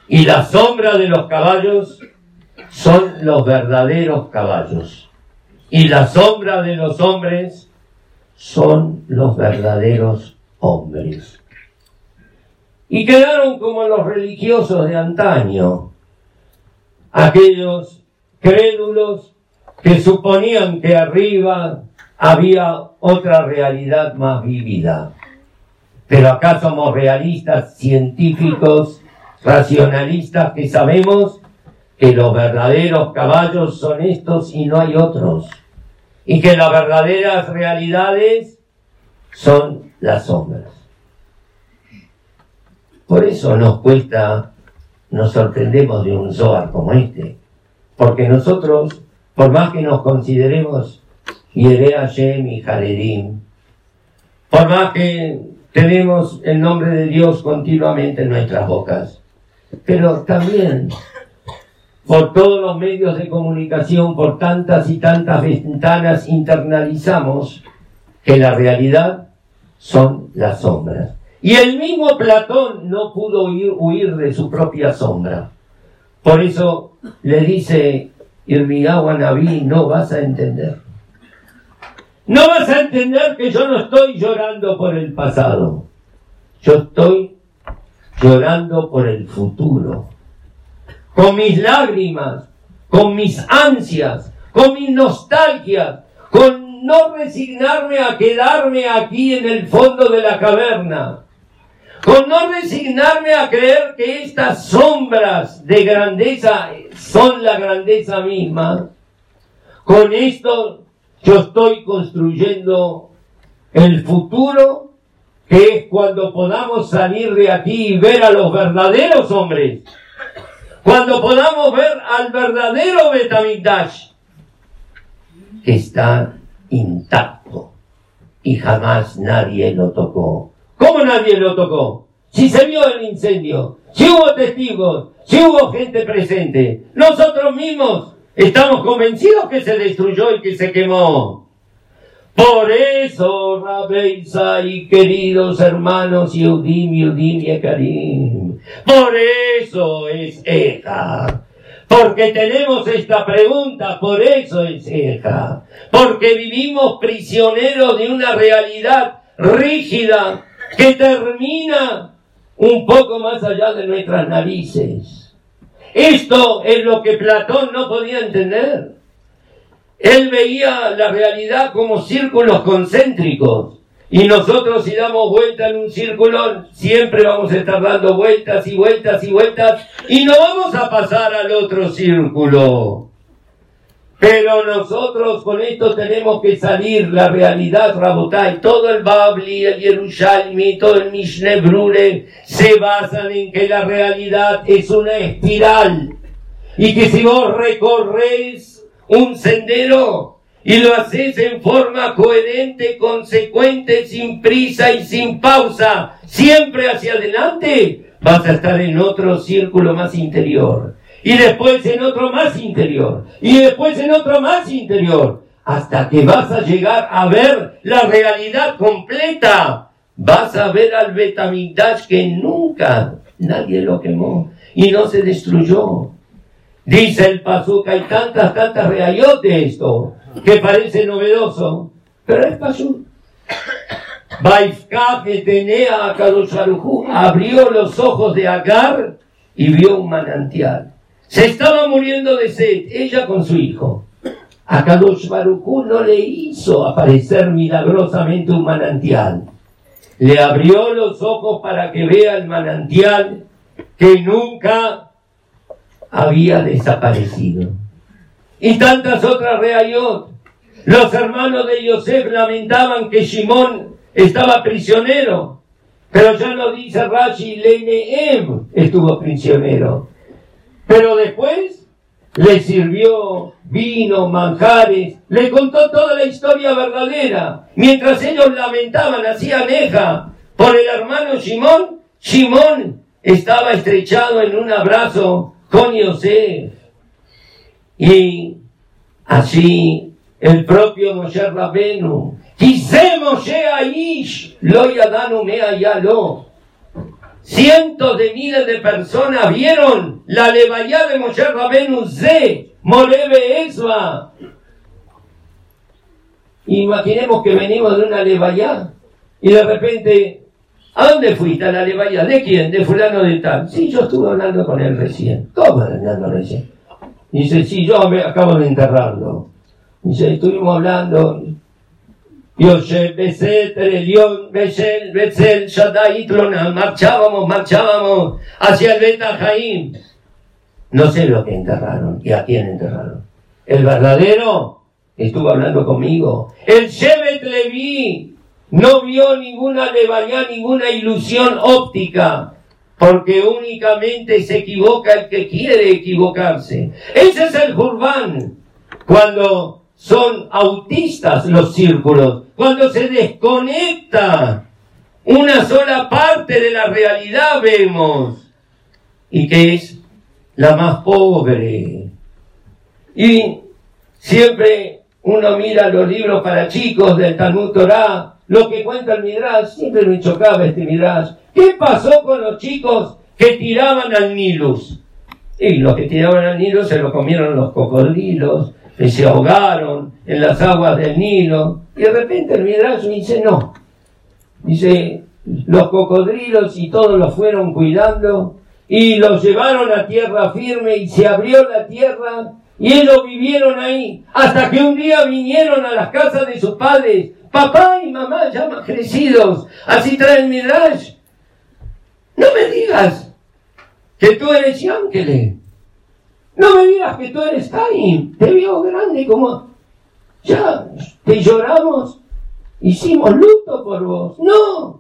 Y la sombra de los caballos son los verdaderos caballos. Y la sombra de los hombres son los verdaderos hombres. Y quedaron como los religiosos de antaño, aquellos crédulos que suponían que arriba había otra realidad más vívida. Pero acá somos realistas, científicos, racionalistas, que sabemos que los verdaderos caballos son estos y no hay otros. Y que las verdaderas realidades son las sombras. Por eso nos sorprendemos de un Zohar como este. Porque nosotros, por más que nos consideremos Yerei Hashem y Haredim, por más que tenemos el nombre de Dios continuamente en nuestras bocas, pero también por todos los medios de comunicación, por tantas y tantas ventanas, internalizamos que la realidad son las sombras. Y el mismo Platón no pudo huir de su propia sombra. Por eso le dice Irmiyahu Anabí, no vas a entender. No vas a entender que yo no estoy llorando por el pasado. Yo estoy llorando por el futuro. Con mis lágrimas, con mis ansias, con mis nostalgias, con no resignarme a quedarme aquí en el fondo de la caverna, con no resignarme a creer que estas sombras de grandeza son la grandeza misma. Con esto yo estoy construyendo el futuro, que es cuando podamos salir de aquí y ver a los verdaderos hombres. Cuando podamos ver al verdadero Beit HaMikdash, que está intacto y jamás nadie lo tocó. ¿Cómo nadie lo tocó? Si se vio el incendio, si hubo testigos, si hubo gente presente, nosotros mismos estamos convencidos que se destruyó y que se quemó. Por eso, Rabeisa y queridos hermanos Yehudim y Ekarim, por eso es Eja. Porque tenemos esta pregunta, por eso es Eja. Porque vivimos prisioneros de una realidad rígida que termina un poco más allá de nuestras narices. Esto es lo que Platón no podía entender. Él veía la realidad como círculos concéntricos. Y nosotros, si damos vuelta en un círculo, siempre vamos a estar dando vueltas y vueltas y vueltas, y no vamos a pasar al otro círculo. Pero nosotros con esto tenemos que salir, la realidad, Rabotai. Todo el Babli, el Yerushalmi, todo el Mishneh Brure se basan en que la realidad es una espiral. Y que si vos recorres un sendero y lo haces en forma coherente, consecuente, sin prisa y sin pausa, siempre hacia adelante, vas a estar en otro círculo más interior. Y después en otro más interior. Y después en otro más interior. Hasta que vas a llegar a ver la realidad completa. Vas a ver al Beit HaMikdash que nunca nadie lo quemó y no se destruyó. Dice el Pasuk, hay tantas reayot de esto, que parece novedoso, pero es Pasuk. Vaifkach et enea HaKadosh Baruj Hu, abrió los ojos de Agar y vio un manantial. Se estaba muriendo de sed, ella con su hijo. HaKadosh Baruj Hu no le hizo aparecer milagrosamente un manantial. Le abrió los ojos para que vea el manantial que nunca había desaparecido. Y tantas otras reayot. Los hermanos de Yosef lamentaban que Shimón estaba prisionero, pero ya lo dice Rashi, Leneem estuvo prisionero. Pero después le sirvió vino, manjares, le contó toda la historia verdadera. Mientras ellos lamentaban, hacían eja por el hermano Shimón, Shimón estaba estrechado en un abrazo con Yosef. Y así el propio Moshe Rabenu, Kiseh Moshe Aish, Lo Yadanu Mea Yalo. cientos de miles de personas vieron la levayá de Moshe Rabenu Ze, Morebe Esba. Imaginemos que venimos de una levayá y de repente, ¿a dónde fuiste a la levayá? ¿De quién? De fulano de tal. Sí, yo estuve hablando con él recién. ¿Cómo hablando recién? Dice, sí, yo acabo de enterrarlo. Dice, estuvimos hablando. Yosef, Beset, Elión, Beshel, Betzel, Shaddai, Itlona. Marchábamos hacia el Beta Jaim. No sé lo que enterraron y a quién enterraron. El verdadero estuvo hablando conmigo. El Shevet Leví no vio ninguna levayá, ninguna ilusión óptica, porque únicamente se equivoca el que quiere equivocarse. Ese es el Jurban, cuando son autistas los círculos, cuando se desconecta una sola parte de la realidad, vemos, y que es la más pobre. Y siempre uno mira los libros para chicos del Talmud Torah, lo que cuenta el Midrash, siempre me chocaba este Midrash. ¿Qué pasó con los chicos que tiraban al Nilus? Y los que tiraban al Nilo se lo comieron los cocodrilos, que se ahogaron en las aguas del Nilo. Y de repente el Midrash dice, no. Dice, los cocodrilos y todos los fueron cuidando y los llevaron a tierra firme y se abrió la tierra y ellos vivieron ahí hasta que un día vinieron a las casas de sus padres, papá y mamá ya más crecidos. Así trae el Midrash. No me digas que tú eres Yankele. No me digas que tú eres Caín. Te veo grande como... Ya, te lloramos. Hicimos luto por vos. No,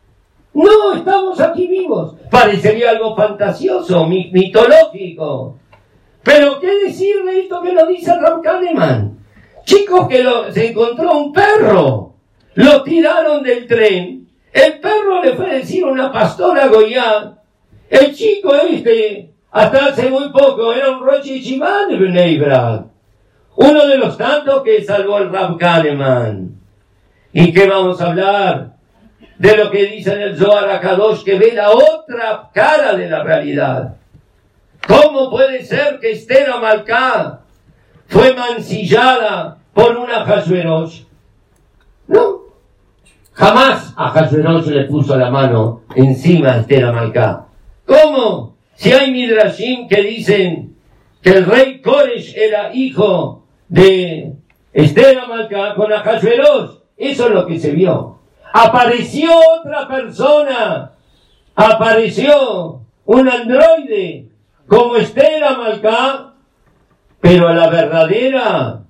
estamos aquí vivos. Parecería algo fantasioso, mitológico. Pero ¿qué decir de esto que nos dice Rav Kahneman? Chicos que se encontró un perro. Lo tiraron del tren. El perro le fue a decir a una pastora goyá. El chico hasta hace muy poco, era un Rosh Yeshiva de Bnei Brak. Uno de los tantos que salvó el Rav Kahneman. ¿Y qué vamos a hablar? De lo que dice en el Zohar HaKadosh, que ve la otra cara de la realidad. ¿Cómo puede ser que Esther Amalcá fue mancillada por una Hashverosh? No. Jamás a Hashverosh le puso la mano encima a Esther Amalcá. ¿Cómo? Si hay midrashim que dicen que el rey Koresh era hijo de Esther Amalcá con Ahasverosh, eso es lo que se vio. Apareció otra persona, apareció un androide como Esther Amalcá, pero la verdadera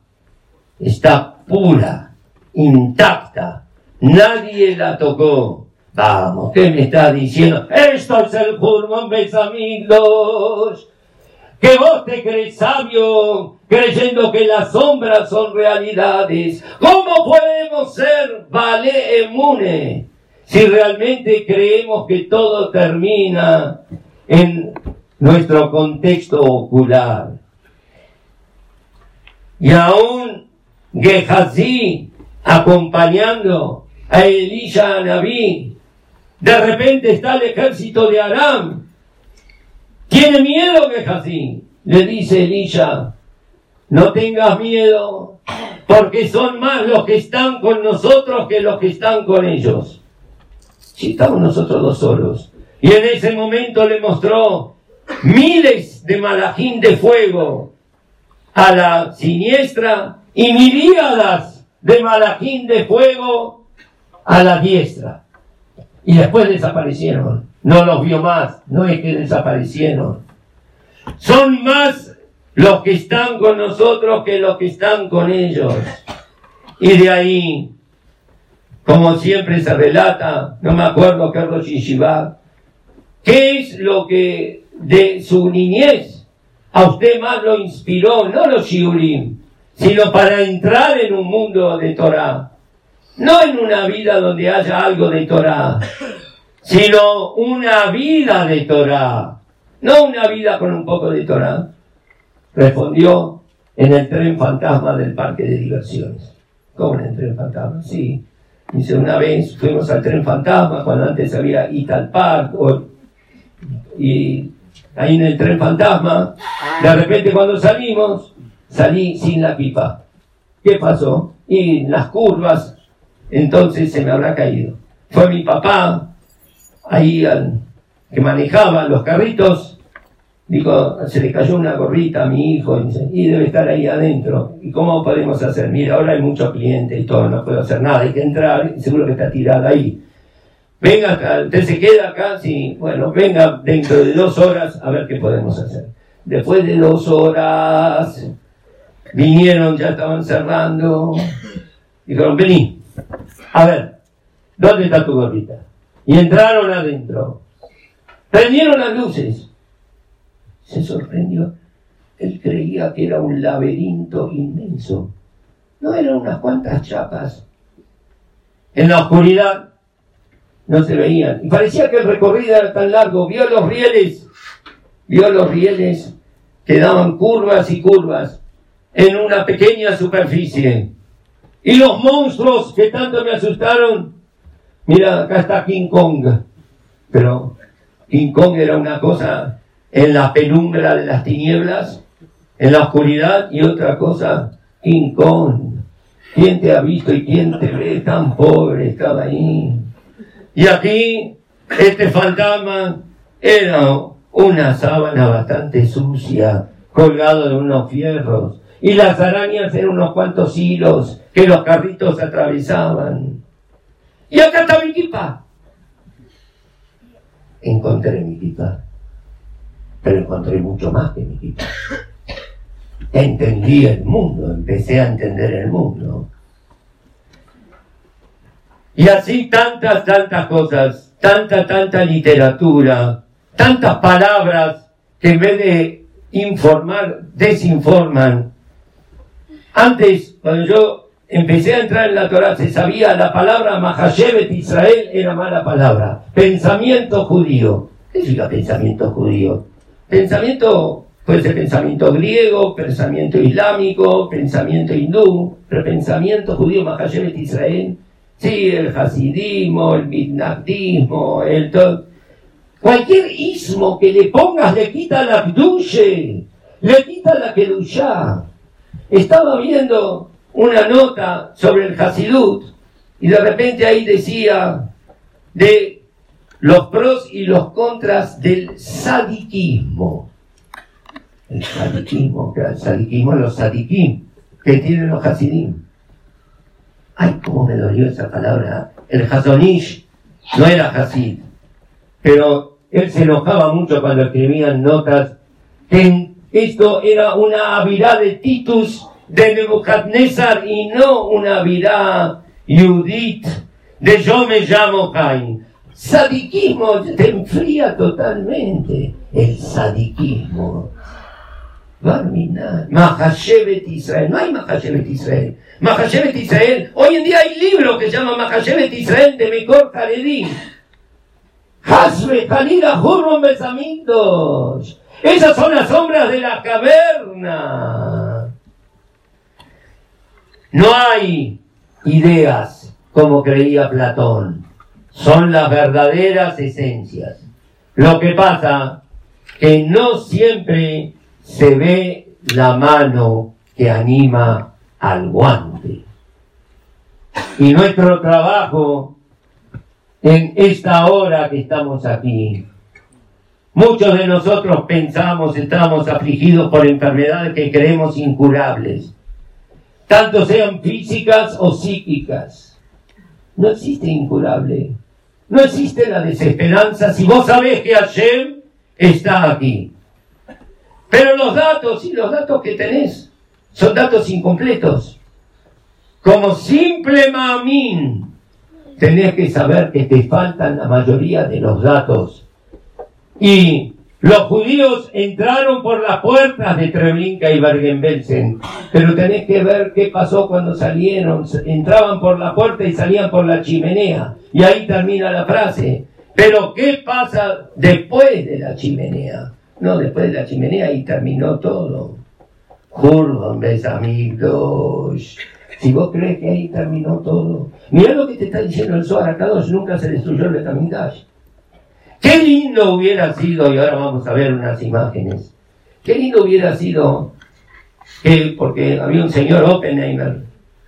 está pura, intacta, nadie la tocó. Vamos, ¿qué me está diciendo? Esto es el Jurban Besamigdosh. Que vos te crees sabio, creyendo que las sombras son realidades. ¿Cómo podemos ser Bale Emune si realmente creemos que todo termina en nuestro contexto ocular? Y aún Gehazi acompañando a Elisha Anabí. De repente está el ejército de Aram. ¿Tiene miedo Gehazi? Le dice Elisha, no tengas miedo, porque son más los que están con nosotros que los que están con ellos. Si estamos nosotros dos solos. Y en ese momento le mostró miles de malajín de fuego a la siniestra y miríadas de malajín de fuego a la diestra. Y después desaparecieron. No los vio más. No es que desaparecieron. Son más los que están con nosotros que los que están con ellos. Y de ahí, como siempre se relata, no me acuerdo qué Rosh Yeshiva, ¿qué es lo que de su niñez a usted más lo inspiró? No los shiurim, sino para entrar en un mundo de Torah. No en una vida donde haya algo de Torah, sino una vida de Torah. No una vida con un poco de Torah. Respondió en el tren fantasma del parque de diversiones. ¿Cómo en el tren fantasma? Sí. Dice, una vez fuimos al tren fantasma, cuando antes había Ital Park, o Y ahí en el tren fantasma, de repente cuando salimos, salí sin la kippah. ¿Qué pasó? Y en las curvas, entonces se me habrá caído. Fue mi papá, ahí que manejaba los carritos, dijo, se le cayó una gorrita a mi hijo, y debe estar ahí adentro. ¿Y cómo podemos hacer? Mira, ahora hay muchos clientes y todo, no puedo hacer nada, hay que entrar, y seguro que está tirada ahí. Venga acá, usted se queda acá, sí, bueno, venga dentro de 2 horas a ver qué podemos hacer. Después de 2 horas, vinieron, ya estaban cerrando, dijeron, vení, a ver, ¿dónde está tu gorrita? Y entraron adentro, prendieron las luces. Se sorprendió. Él creía que era un laberinto inmenso. No eran unas cuantas chapas. En la oscuridad no se veían. Y parecía que el recorrido era tan largo. Vio los rieles que daban curvas y curvas en una pequeña superficie. Y los monstruos que tanto me asustaron. Mira, acá está King Kong. Pero King Kong era una cosa en la penumbra de las tinieblas, en la oscuridad, y otra cosa, King Kong. ¿Quién te ha visto y quién te ve? Tan pobre estaba ahí. Y aquí, este fantasma era una sábana bastante sucia, colgado de unos fierros. Y las arañas eran unos cuantos hilos que los carritos atravesaban. Y acá está mi kippah. Encontré mi kippah. Pero encontré mucho más que mi kippah. Entendí el mundo, empecé a entender el mundo. Y así tantas cosas, tanta literatura, tantas palabras que en vez de informar, desinforman. Antes, cuando yo empecé a entrar en la Torá, se sabía la palabra Mahashevet Israel era mala palabra. Pensamiento judío. ¿Qué significa pensamiento judío? Pensamiento, puede ser pensamiento griego, pensamiento islámico, pensamiento hindú, pero pensamiento judío, Mahashevet Israel. Sí, el hasidismo, el mitnagdismo, el todo. Cualquier ismo que le pongas le quita la kdushe, le quita la kedushá. Estaba viendo una nota sobre el hasidut y de repente ahí decía de los pros y los contras del sadiquismo. El sadiquismo, los sadiquim que tienen los hasidim. Ay, cómo me dolió esa palabra. El Hasonish no era hasid, pero él se enojaba mucho cuando escribían notas que esto era una avirá de Titus de Nebuchadnezzar y no una avirá Judith de yo me llamo Caín. Sadiquismo te enfría totalmente. El sadiquismo. Mahashevet Israel. No hay Mahashevet Israel. Mahashevet Israel. Hoy en día hay libros que se llaman Mahashevet Israel de Mekor Haredi. Hasbe Halila Hurron Besamitos. Esas son las sombras de la caverna. No hay ideas como creía Platón. Son las verdaderas esencias. Lo que pasa que no siempre se ve la mano que anima al guante. Y nuestro trabajo en esta hora que estamos aquí, muchos de nosotros pensamos, estamos afligidos por enfermedades que creemos incurables, tanto sean físicas o psíquicas. No existe incurable, no existe la desesperanza si vos sabés que Hashem está aquí. Pero los datos que tenés son datos incompletos. Como simple mamín, tenés que saber que te faltan la mayoría de los datos. Y los judíos entraron por las puertas de Treblinka y Bergen-Belsen, pero tenés que ver qué pasó cuando salieron. Entraban por la puerta y salían por la chimenea. Y ahí termina la frase. Pero ¿qué pasa después de la chimenea? No, después de la chimenea ahí terminó todo. Jurban Besamigdosh. Si vos crees que ahí terminó todo, mirá lo que te está diciendo el Zohar Kadosh, nunca se destruyó el Betamigdash. Qué lindo hubiera sido, y ahora vamos a ver unas imágenes, qué lindo hubiera sido que, porque había un señor Oppenheimer,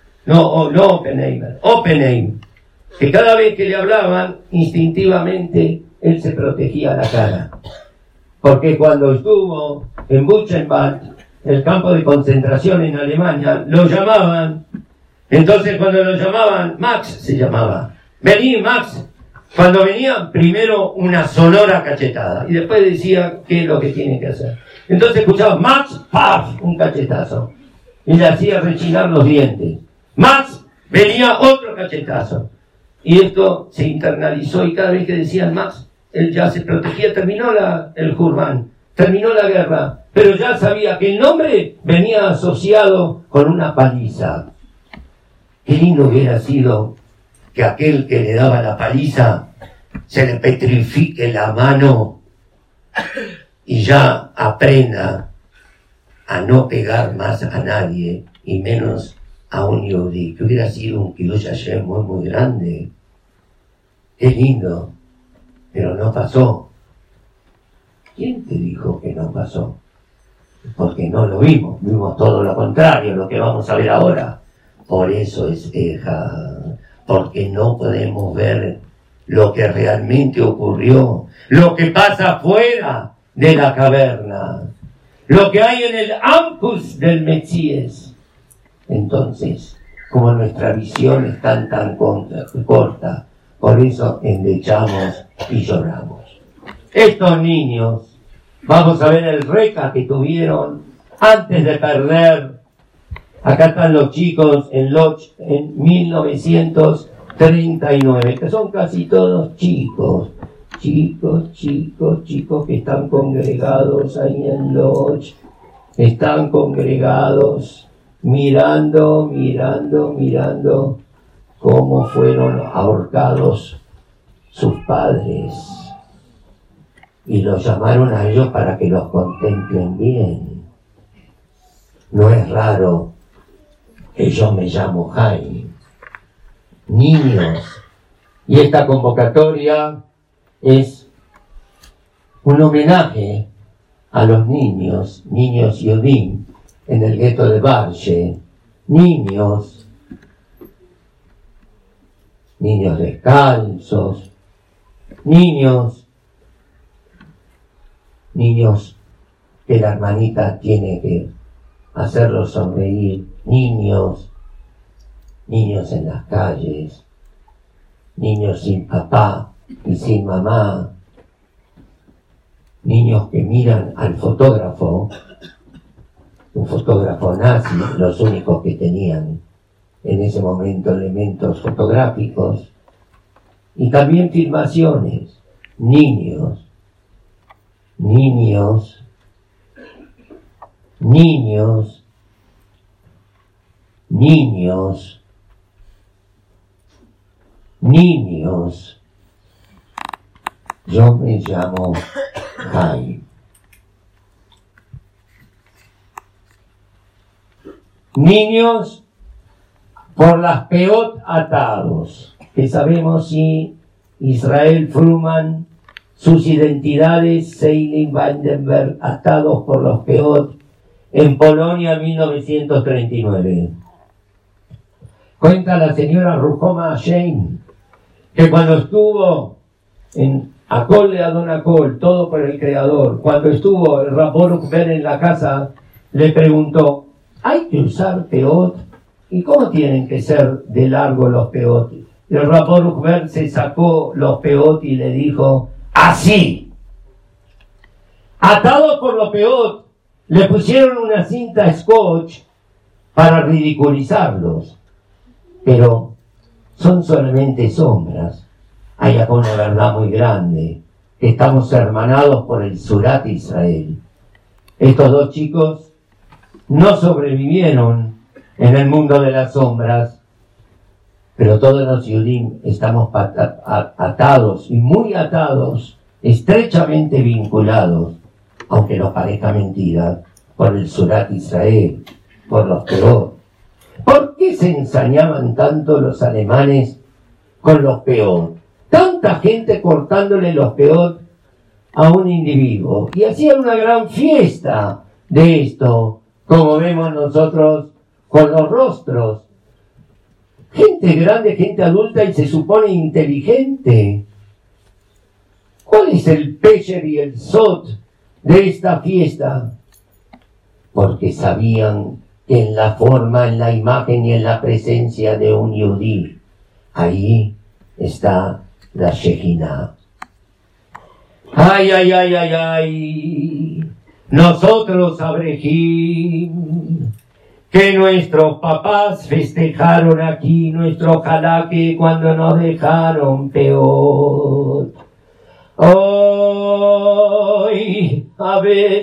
Oppenheimer, que cada vez que le hablaban, instintivamente, él se protegía la cara. Porque cuando estuvo en Buchenwald, el campo de concentración en Alemania, lo llamaban. Entonces cuando lo llamaban, Max se llamaba. Vení, Max. Cuando venía, primero una sonora cachetada. Y después decía qué es lo que tiene que hacer. Entonces escuchaba, Max, ¡paf! Un cachetazo. Y le hacía rechinar los dientes. Max, venía otro cachetazo. Y esto se internalizó y cada vez que decían Max, él ya se protegía, terminó el Jurban, terminó la guerra, pero ya sabía que el nombre venía asociado con una paliza. Qué lindo hubiera sido que aquel que le daba la paliza se le petrifique la mano y ya aprenda a no pegar más a nadie y menos a un yudí, que hubiera sido un Kiddush Hashem muy muy grande. Qué lindo, pero no pasó. ¿Quién te dijo que no pasó? Porque no lo vimos todo lo contrario, lo que vamos a ver ahora. Por eso es porque no podemos ver lo que realmente ocurrió, lo que pasa fuera de la caverna, lo que hay en el Ampus del Mesías. Entonces, como nuestra visión es tan corta, por eso endechamos y lloramos. Estos niños, vamos a ver el reca que tuvieron antes de perder. Acá están los chicos en Lodz en 1939, que son casi todos chicos que están congregados ahí en Lodz, están congregados mirando cómo fueron ahorcados sus padres. Y los llamaron a ellos para que los contemplen bien. No es raro que yo me llamo Jaime. Niños. Y esta convocatoria es un homenaje a los niños Yodim, en el gueto de Barche. Niños descalzos, niños que la hermanita tiene que hacerlos sonreír, niños en las calles, niños sin papá y sin mamá, niños que miran al fotógrafo, un fotógrafo nazi, los únicos que tenían en ese momento elementos fotográficos, y también filmaciones, niños yo me llamo Jaime. Niños por las peot atados, que sabemos si Israel Fruman, sus identidades, Seiling Vandenberg, atados por los peot, en Polonia 1939. Cuenta la señora Ruhoma Shein que cuando estuvo en Acol de Adon Acol, todo por el Creador, cuando estuvo el Rav Baruch Ber en la casa, le preguntó, ¿hay que usar peot? ¿Y cómo tienen que ser de largo los peot? Y el Rav Baruch Ber se sacó los peot y le dijo, así. Atados por los peot, le pusieron una cinta scotch para ridiculizarlos. Pero son solamente sombras. Hay acá una verdad muy grande, que estamos hermanados por el Surat Israel. Estos dos chicos no sobrevivieron en el mundo de las sombras, pero todos los Yudim estamos atados, y muy atados, estrechamente vinculados, aunque nos parezca mentira, por el Surat Israel, por los peor. ¿Por qué se ensañaban tanto los alemanes con los peor? Tanta gente cortándole los peor a un individuo y hacían una gran fiesta de esto, como vemos nosotros con los rostros. Gente grande, gente adulta y se supone inteligente. ¿Cuál es el pécher y el sot de esta fiesta? Porque sabían que en la forma, en la imagen y en la presencia de un yudí, ahí está la Shejina. Ay, ay, ay, ay, ay. Nosotros, Abrejim, que nuestros papás festejaron aquí nuestro jalaque cuando nos dejaron peor. Hoy, a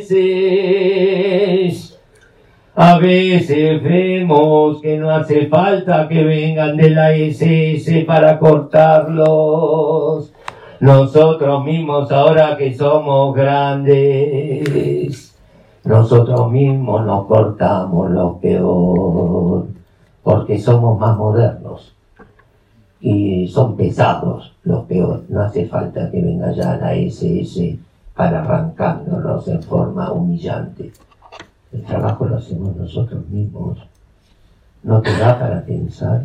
veces vemos que no hace falta que vengan de la SS para cortarlos. Nosotros mismos, ahora que somos grandes, nosotros mismos nos cortamos lo peor, porque somos más modernos y son pesados los peor. No hace falta que venga ya la SS para arrancándonos en forma humillante. El trabajo lo hacemos nosotros mismos. ¿No te da para pensar?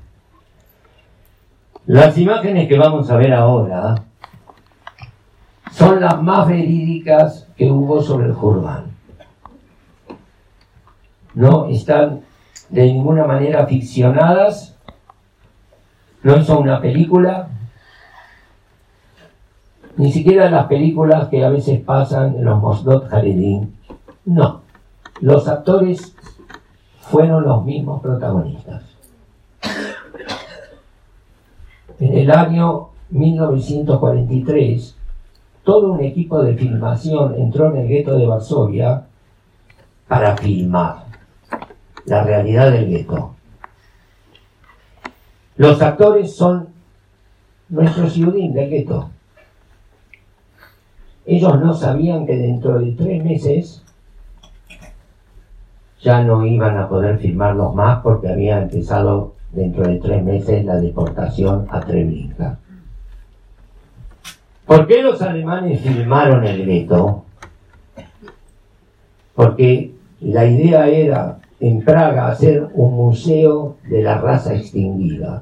Las imágenes que vamos a ver ahora son las más verídicas que hubo sobre el Jurban. No están de ninguna manera ficcionadas, no son una película, ni siquiera las películas que a veces pasan en los Mosdot Haredim. No, los actores fueron los mismos protagonistas. En el año 1943, todo un equipo de filmación entró en el gueto de Varsovia para filmar la realidad del gueto. Los actores son nuestros judíos del gueto. Ellos no sabían que dentro de 3 meses ya no iban a poder filmarlos más porque había empezado dentro de 3 meses la deportación a Treblinka. ¿Por qué los alemanes filmaron el gueto? Porque la idea era en Praga hacer un museo de la raza extinguida.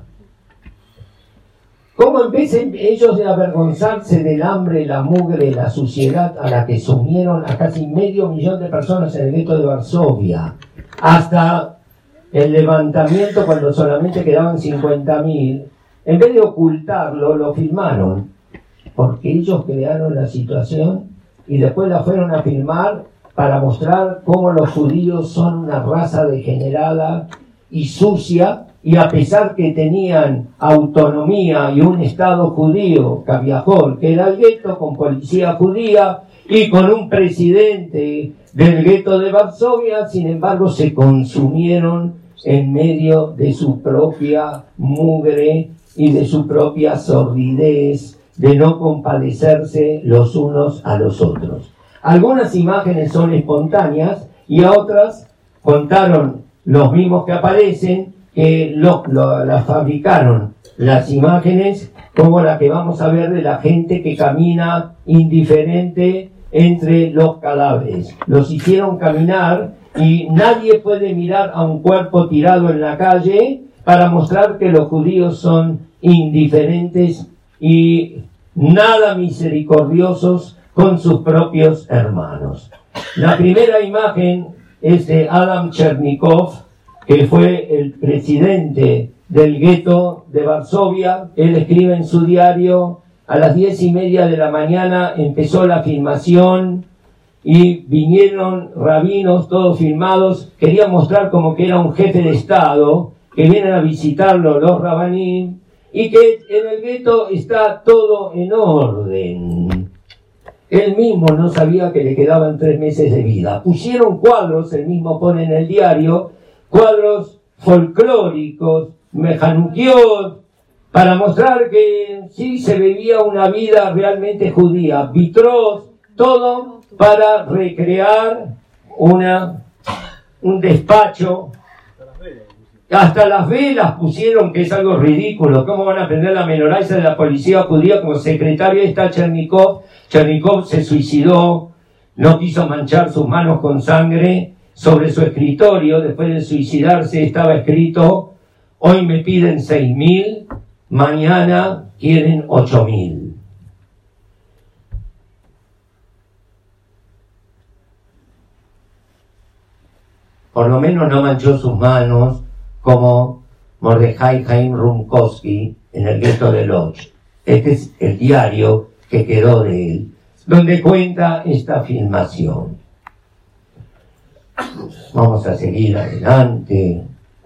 ¿Cómo empiezan ellos de avergonzarse del hambre, la mugre, la suciedad a la que sumieron a casi 500.000 de personas en el gueto de Varsovia? Hasta el levantamiento, cuando solamente quedaban 50.000, en vez de ocultarlo, lo filmaron. Porque ellos crearon la situación y después la fueron a filmar para mostrar cómo los judíos son una raza degenerada y sucia, y a pesar que tenían autonomía y un estado judío, Caviajol, que era el gueto, con policía judía y con un presidente del gueto de Varsovia, sin embargo se consumieron en medio de su propia mugre y de su propia sordidez, de no compadecerse los unos a los otros. Algunas imágenes son espontáneas y a otras contaron los mismos que aparecen, que las fabricaron. Las imágenes como la que vamos a ver de la gente que camina indiferente entre los cadáveres. Los hicieron caminar y nadie puede mirar a un cuerpo tirado en la calle para mostrar que los judíos son indiferentes y nada misericordiosos con sus propios hermanos. La primera imagen es de Adam Chernikov, que fue el presidente del gueto de Varsovia. Él escribe en su diario: a las 10:30 de la mañana empezó la filmación y vinieron rabinos todos filmados. Quería mostrar como que era un jefe de estado, que vienen a visitarlo los rabanim, y que en el gueto está todo en orden. Él mismo no sabía que le quedaban 3 meses de vida. Pusieron cuadros, él mismo pone en el diario, cuadros folclóricos, mejanukiot, para mostrar que sí se vivía una vida realmente judía. Vitros, todo para recrear un despacho Hasta las velas pusieron, que es algo ridículo. ¿Cómo van a prender la menorá de la policía judía como secretario? Está Chernikov. Chernikov se suicidó, no quiso manchar sus manos con sangre. Sobre su escritorio, después de suicidarse, estaba escrito: hoy me piden 6.000, mañana quieren 8.000. Por lo menos no manchó sus manos como Mordejai Chaim Rumkowski en el gueto de Lodz. Este es el diario que quedó de él, donde cuenta esta filmación. Vamos a seguir adelante.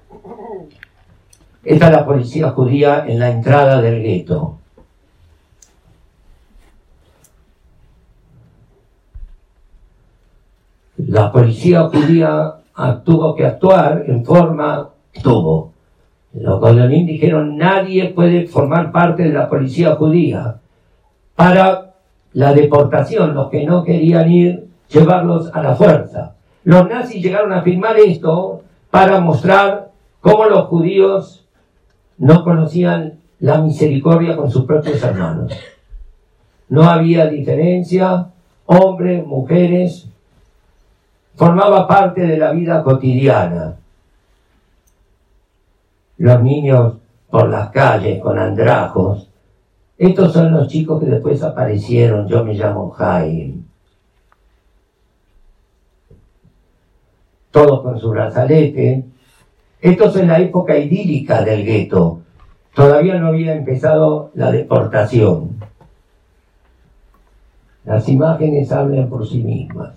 Esta es la policía judía en la entrada del gueto. La policía judía tuvo que actuar en forma... Los Godolim dijeron: nadie puede formar parte de la policía judía. Para la deportación, los que no querían ir, llevarlos a la fuerza. Los nazis llegaron a firmar esto para mostrar cómo los judíos no conocían la misericordia con sus propios hermanos. No había diferencia, hombres, mujeres, formaba parte de la vida cotidiana. Los niños por las calles con andrajos. Estos son los chicos que después aparecieron. Yo me llamo Jaime. Todos con su brazalete. Esto es en la época idílica del gueto. Todavía no había empezado la deportación. Las imágenes hablan por sí mismas.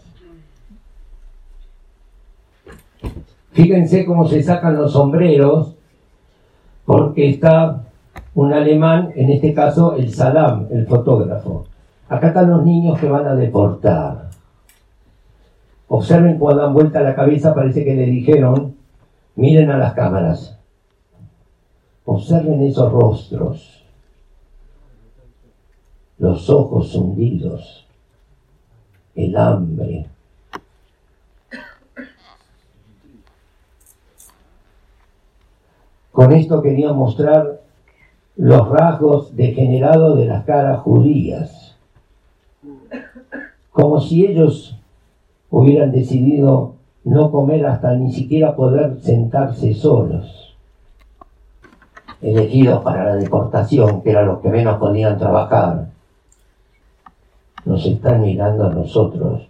Fíjense cómo se sacan los sombreros, porque está un alemán, en este caso el Salam, el fotógrafo. Acá están los niños que van a deportar. Observen cuando dan vuelta la cabeza, parece que le dijeron: miren a las cámaras. Observen esos rostros, los ojos hundidos, el hambre. Con esto quería mostrar los rasgos degenerados de las caras judías, como si ellos hubieran decidido no comer hasta ni siquiera poder sentarse solos, elegidos para la deportación, que eran los que menos podían trabajar. Nos están mirando a nosotros.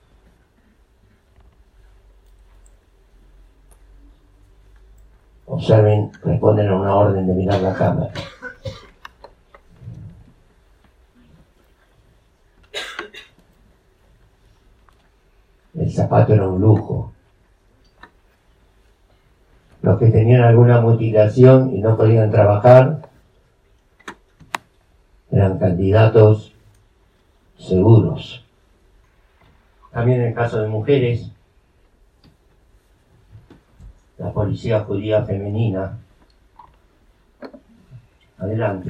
Observen, responden a una orden de mirar la cámara. El zapato era un lujo. Los que tenían alguna mutilación y no podían trabajar eran candidatos seguros. También en el caso de mujeres, la policía judía femenina. Adelante.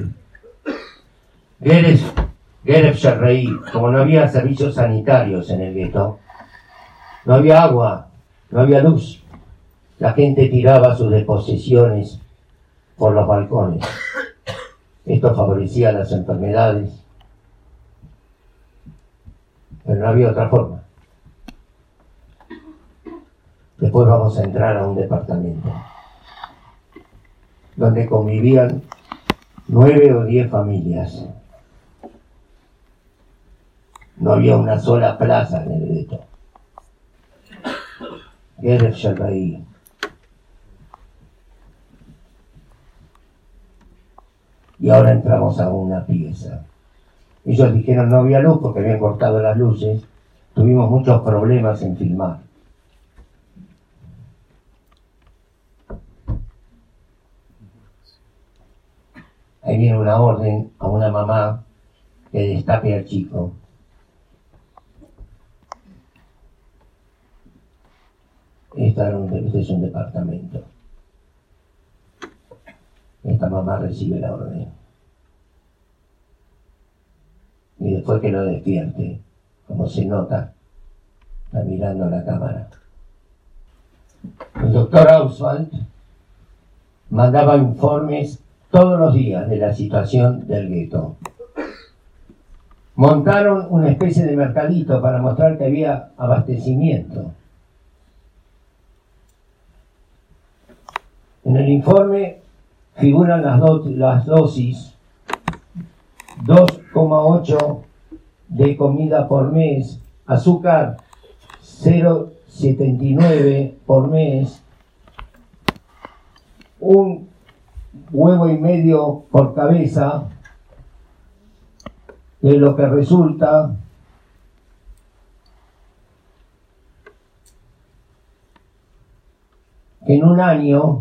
Gereb Sherrei, como no había servicios sanitarios en el gueto, no había agua, no había luz, la gente tiraba sus deposiciones por los balcones. Esto favorecía las enfermedades, pero no había otra forma. Después vamos a entrar a un departamento donde convivían 9 o 10 familias. No había una sola plaza en el gueto. Gereb Sherrei. Y ahora entramos a una pieza. Ellos dijeron no había luz porque habían cortado las luces. Tuvimos muchos problemas en filmar. Ahí viene una orden a una mamá que destape al chico. Este es un departamento. Esta mamá recibe la orden. Y después que lo despierte, como se nota, está mirando a la cámara. El doctor Auswald mandaba informes todos los días de la situación del gueto. Montaron una especie de mercadito para mostrar que había abastecimiento. En el informe figuran las dosis: 2,8 de comida por mes, azúcar 0,79 por mes, un huevo y medio por cabeza, de lo que resulta que en un año,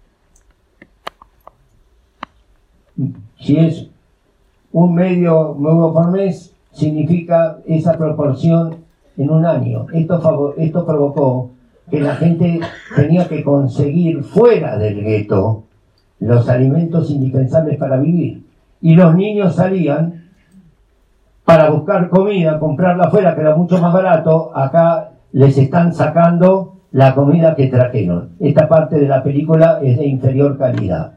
si es un medio huevo por mes, significa esa proporción en un año. Esto provocó que la gente tenía que conseguir fuera del gueto los alimentos indispensables para vivir. Y los niños salían para buscar comida, comprarla afuera, que era mucho más barato. Acá les están sacando la comida que trajeron. Esta parte de la película es de inferior calidad.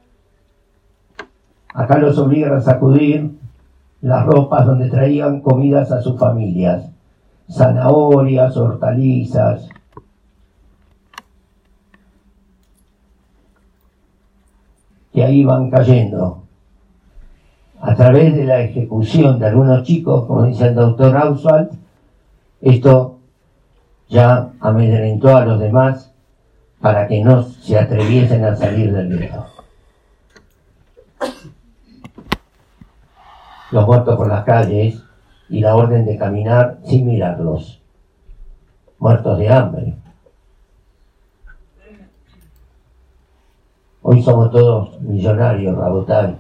Acá los obligan a sacudir las ropas donde traían comidas a sus familias. Zanahorias, hortalizas. Que ahí van cayendo. A través de la ejecución de algunos chicos, como dice el doctor Auswald, esto ya amedrentó a los demás para que no se atreviesen a salir del gueto. Los muertos por las calles y la orden de caminar sin mirarlos. Muertos de hambre. Hoy somos todos millonarios, Rabotay.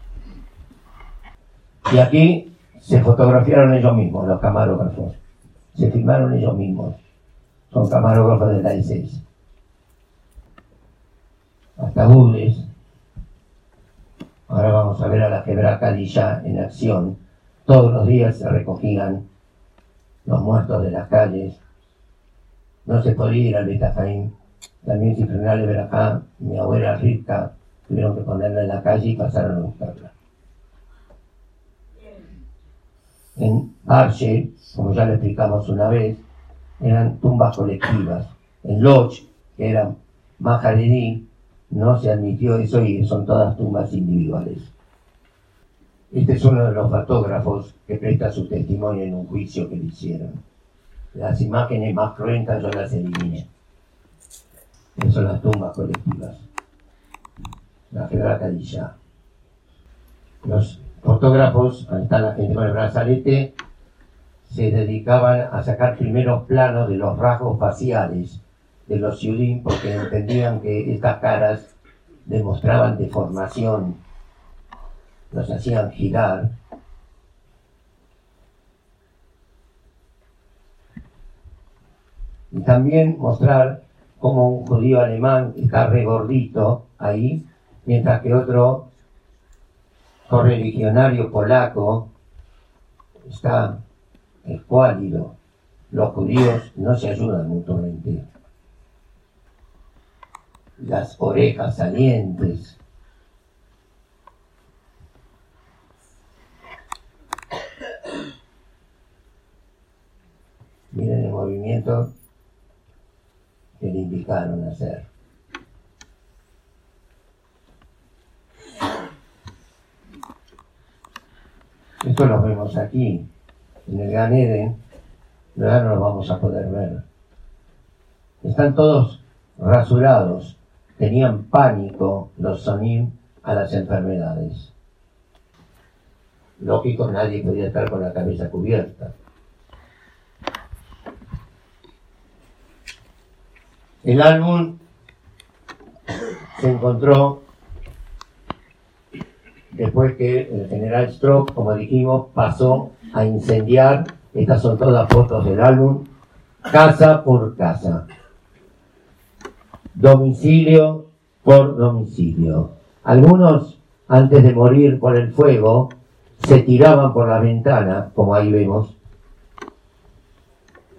Y aquí se fotografiaron ellos mismos, los camarógrafos. Se filmaron ellos mismos. Son camarógrafos de la SS. Ataúdes. Ahora vamos a ver a la Quebrada Kadisha en acción. Todos los días se recogían los muertos de las calles. No se podía ir al Betajaim. También sin frenarle Berajá, mi abuela Rivka, tuvieron que ponerla en la calle y pasaron a buscarla. En Arche, como ya lo explicamos una vez, eran tumbas colectivas. En Lodz, que era más jaredí, no se admitió eso y son todas tumbas individuales. Este es uno de los fotógrafos que presta su testimonio en un juicio que le hicieron. Las imágenes más cruentas yo las eliminé. Esas son las tumbas colectivas. La Quebrada Kadisha. Los fotógrafos, ahí está la gente con el brazalete, se dedicaban a sacar primeros planos de los rasgos faciales de los Yudim, porque entendían que estas caras demostraban deformación, los hacían girar. Y también mostrar cómo un judío alemán está regordito ahí, mientras que otro correligionario polaco está escuálido. Los judíos no se ayudan mutuamente. Las orejas salientes. Miren el movimiento que le indicaron hacer. Esto lo vemos aquí, en el Gan Eden, pero ahora no lo vamos a poder ver. Están todos rasurados, tenían pánico los Sonim a las enfermedades. Lógico, nadie podía estar con la cabeza cubierta. El álbum se encontró después que el general Stroop, como dijimos, pasó a incendiar. Estas son todas fotos del álbum, casa por casa, domicilio por domicilio. Algunos, antes de morir por el fuego, se tiraban por la ventana, como ahí vemos,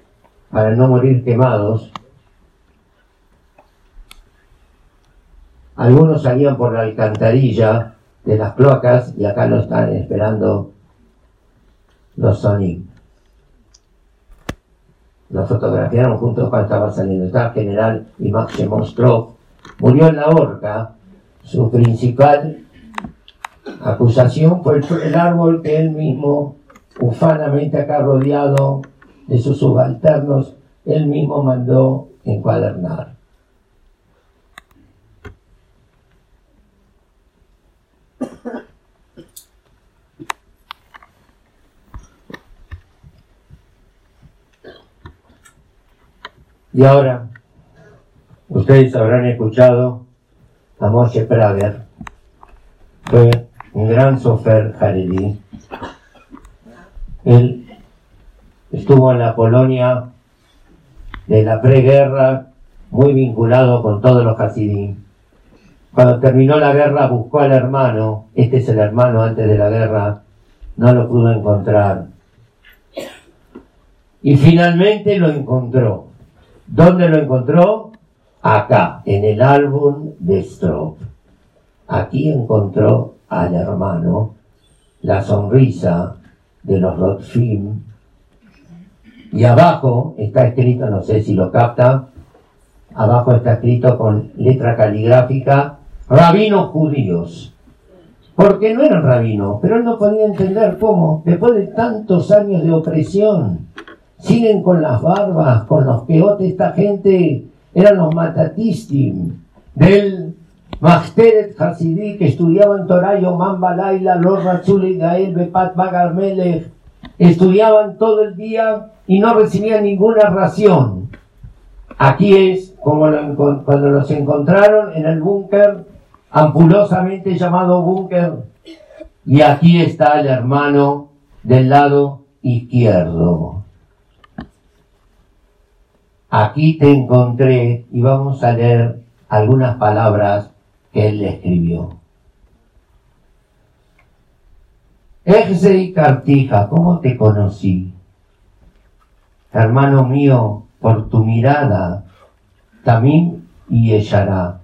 para no morir quemados. Algunos salían por la alcantarilla de las cloacas y acá lo están esperando los Sonic. Lo fotografiaron juntos cuando estaba saliendo. Estaba el general y Max Monstrov. Murió en la horca. Su principal acusación fue el árbol que él mismo, ufanamente acá rodeado de sus subalternos, él mismo mandó encuadernar. Y ahora, ustedes habrán escuchado a Moshe Prager. Fue un gran sofer jaredí. Él estuvo en la Polonia de la preguerra, muy vinculado con todos los hasidim. Cuando terminó la guerra buscó al hermano, este es el hermano antes de la guerra, no lo pudo encontrar. Y finalmente lo encontró. ¿Dónde lo encontró? Acá, en el álbum de Stroop. Aquí encontró al hermano, la sonrisa de los Rotfim, y abajo está escrito, no sé si lo capta, abajo está escrito con letra caligráfica, rabinos judíos. Porque no eran rabinos, pero él no podía entender cómo, después de tantos años de opresión, siguen con las barbas, con los peotes. Esta gente eran los matatistim del Machteret Hasidí, que estudiaban Torah Yomam Balaila, los Ratzuli Gael, Bepat Bagar Melech, estudiaban todo el día y no recibían ninguna ración. Aquí es como cuando los encontraron en el búnker, ampulosamente llamado búnker, y aquí está el hermano del lado izquierdo. Aquí te encontré, y vamos a leer algunas palabras que él le escribió. Ejzei Cartija, ¿cómo te conocí? Hermano mío, por tu mirada, Tamim y Eshará.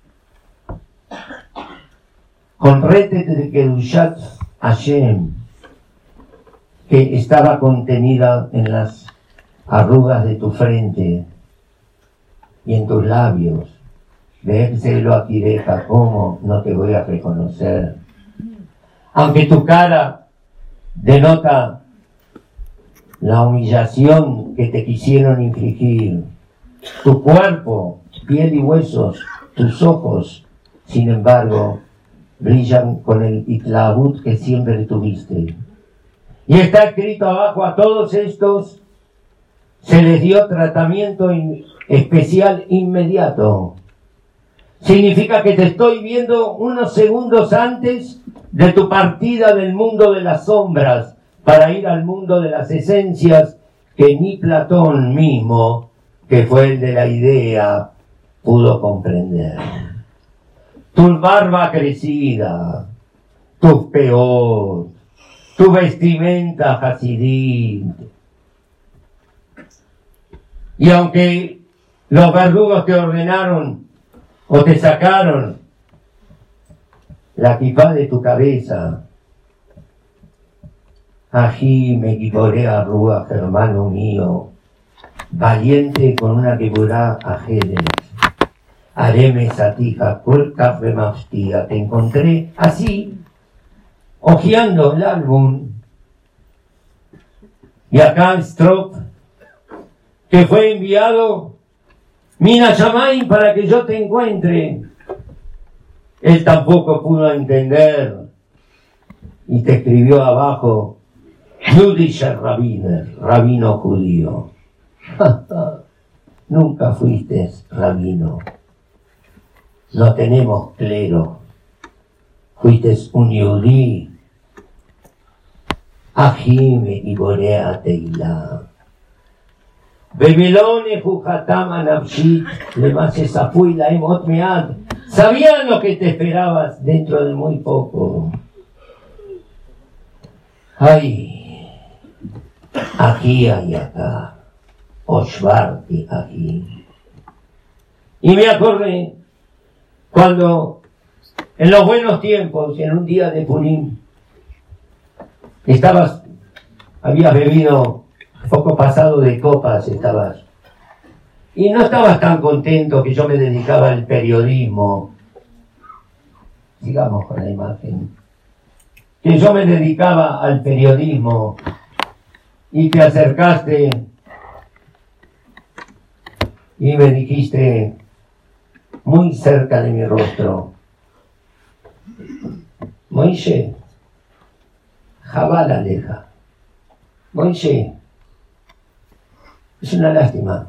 Con rete de Kedushat Hashem, que estaba contenida en las arrugas de tu frente y en tus labios. Vérselo a Tireja, ¿cómo no te voy a reconocer? Aunque tu cara denota la humillación que te quisieron infligir, tu cuerpo, piel y huesos, tus ojos, sin embargo, brillan con el itlaut que siempre tuviste. Y está escrito abajo: a todos estos se les dio tratamiento especial inmediato. Significa que te estoy viendo unos segundos antes de tu partida del mundo de las sombras para ir al mundo de las esencias que ni Platón mismo, que fue el de la idea, pudo comprender. Tu barba crecida, tu peor, tu vestimenta hasidí. Y aunque los verdugos te ordenaron o te sacaron la kipá de tu cabeza, ají me equiporé a Ruach, hermano mío, valiente con una kiburá ajedez. Hareme satija, kulkaf bemaftia. Te encontré así, hojeando el álbum. Y acá Stroop, que fue enviado Mina Shammai para que yo te encuentre. Él tampoco pudo entender y te escribió abajo: Judischer Rabbiner, rabino judío. Nunca fuiste rabino. No tenemos clero. Fuiste un yudí. Ajime y Borea Teilá. Bebilone Juhatama Nafshit, Lemase Safui la Emot Mead. Sabían lo que te esperabas dentro de muy poco. Ay, aquí hay acá. Oshvarti aquí. Y me acordé Cuando en los buenos tiempos, en un día de Purim, habías bebido poco pasado de copas, y no estabas tan contento que yo me dedicaba al periodismo. Sigamos con la imagen. Que yo me dedicaba al periodismo y te acercaste y me dijiste muy cerca de mi rostro: Moishe, Jabal Aleja. Moishe, es una lástima.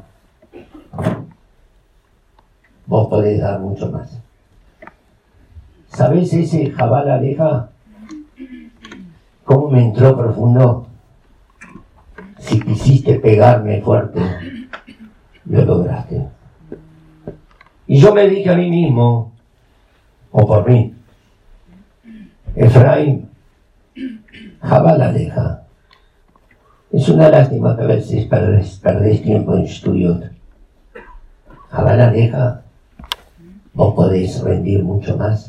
Vos podés dar mucho más. ¿Sabés ese Jabal Aleja? ¿Cómo me entró profundo? Si quisiste pegarme fuerte, lo lograste. Y yo me dije a mí mismo, o por mí: Efraín, Jabal Aleja. Es una lástima que a veces perdés tiempo en estudios. Jabal Aleja, vos podéis rendir mucho más.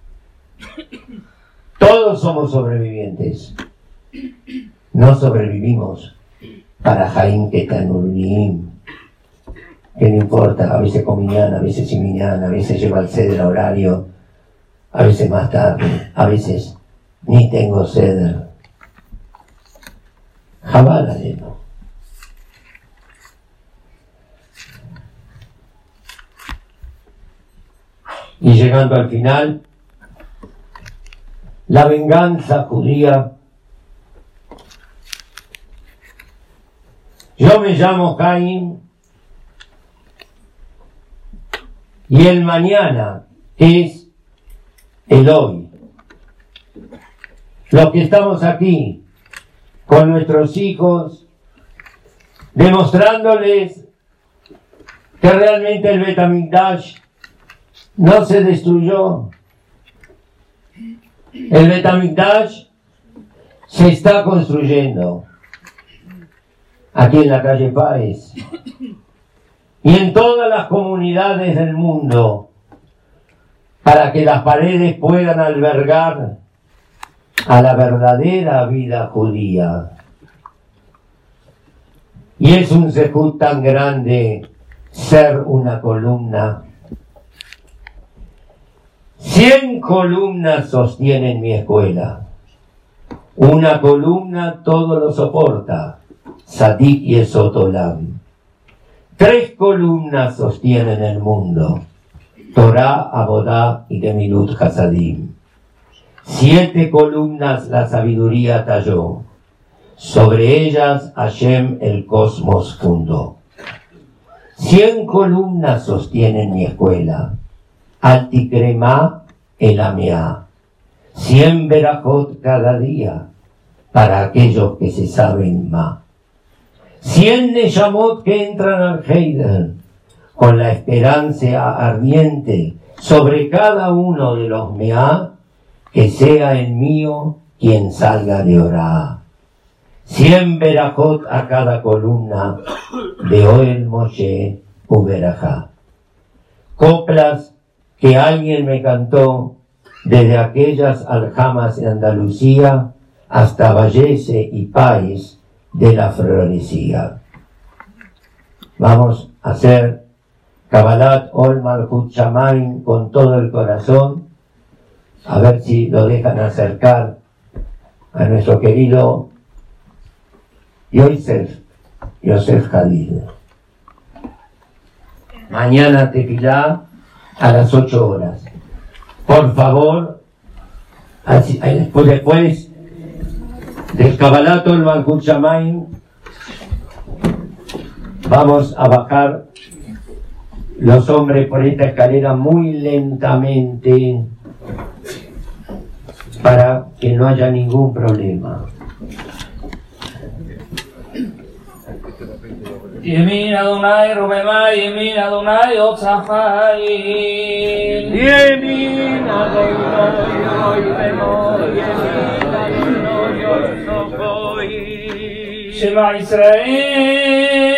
Todos somos sobrevivientes. No sobrevivimos para Jaim Ketanurim, que no importa, a veces con mañana, a veces sin mañana, a veces llevo al ceder a horario, a veces más tarde, a veces ni tengo ceder. Jabal Aleja. Y llegando al final, la venganza judía. Yo me llamo Caín, y el mañana es el hoy. Los que estamos aquí con nuestros hijos, demostrándoles que realmente el Bet HaMikdash no se destruyó. El Bet HaMikdash se está construyendo aquí en la calle Páez y en todas las comunidades del mundo, para que las paredes puedan albergar a la verdadera vida judía. Y es un zehut tan grande ser una columna. 100 columnas sostienen mi escuela. Una columna todo lo soporta. Sadik y Esot Olam. 3 columnas sostienen el mundo. Torah, Abodá y Gemilut Hasadim. 7 columnas la sabiduría talló. Sobre ellas Hashem el cosmos fundó. 100 columnas sostienen mi escuela. Altikrema el Ameá. 100 verajot cada día para aquellos que se saben más. 100 Neshamot que entran al Heider con la esperanza ardiente sobre cada uno de los Meá, que sea el mío quien salga de Orá. 100 verajot a cada columna de Oel Moshe Uberajá. Coplas que alguien me cantó desde aquellas aljamas de Andalucía hasta Vallese y Páez de la Florecía. Vamos a hacer Kabbalat Ol Malchut Shamayim con todo el corazón, a ver si lo dejan acercar a nuestro querido Yosef Hadid. Mañana tefilá a las 8 horas. Por favor, después del Kabbalat Ol Malchut Shamayim, vamos a bajar los hombres por esta escalera muy lentamente para que no haya ningún problema. Yemin Adonai Rubema, Yemin Adonai Otzachai. Yemin Adonai Rubema, Yemin Adonai Otzachai. Shema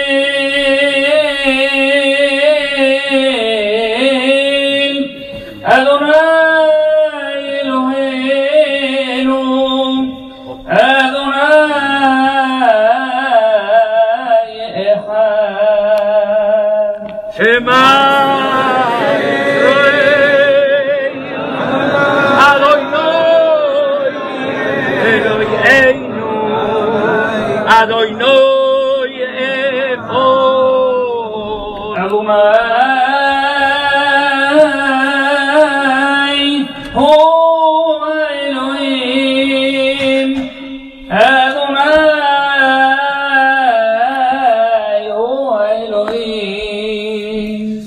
Israel Shema Yisrael Adonai Eloheinu Adonai Echad Adonai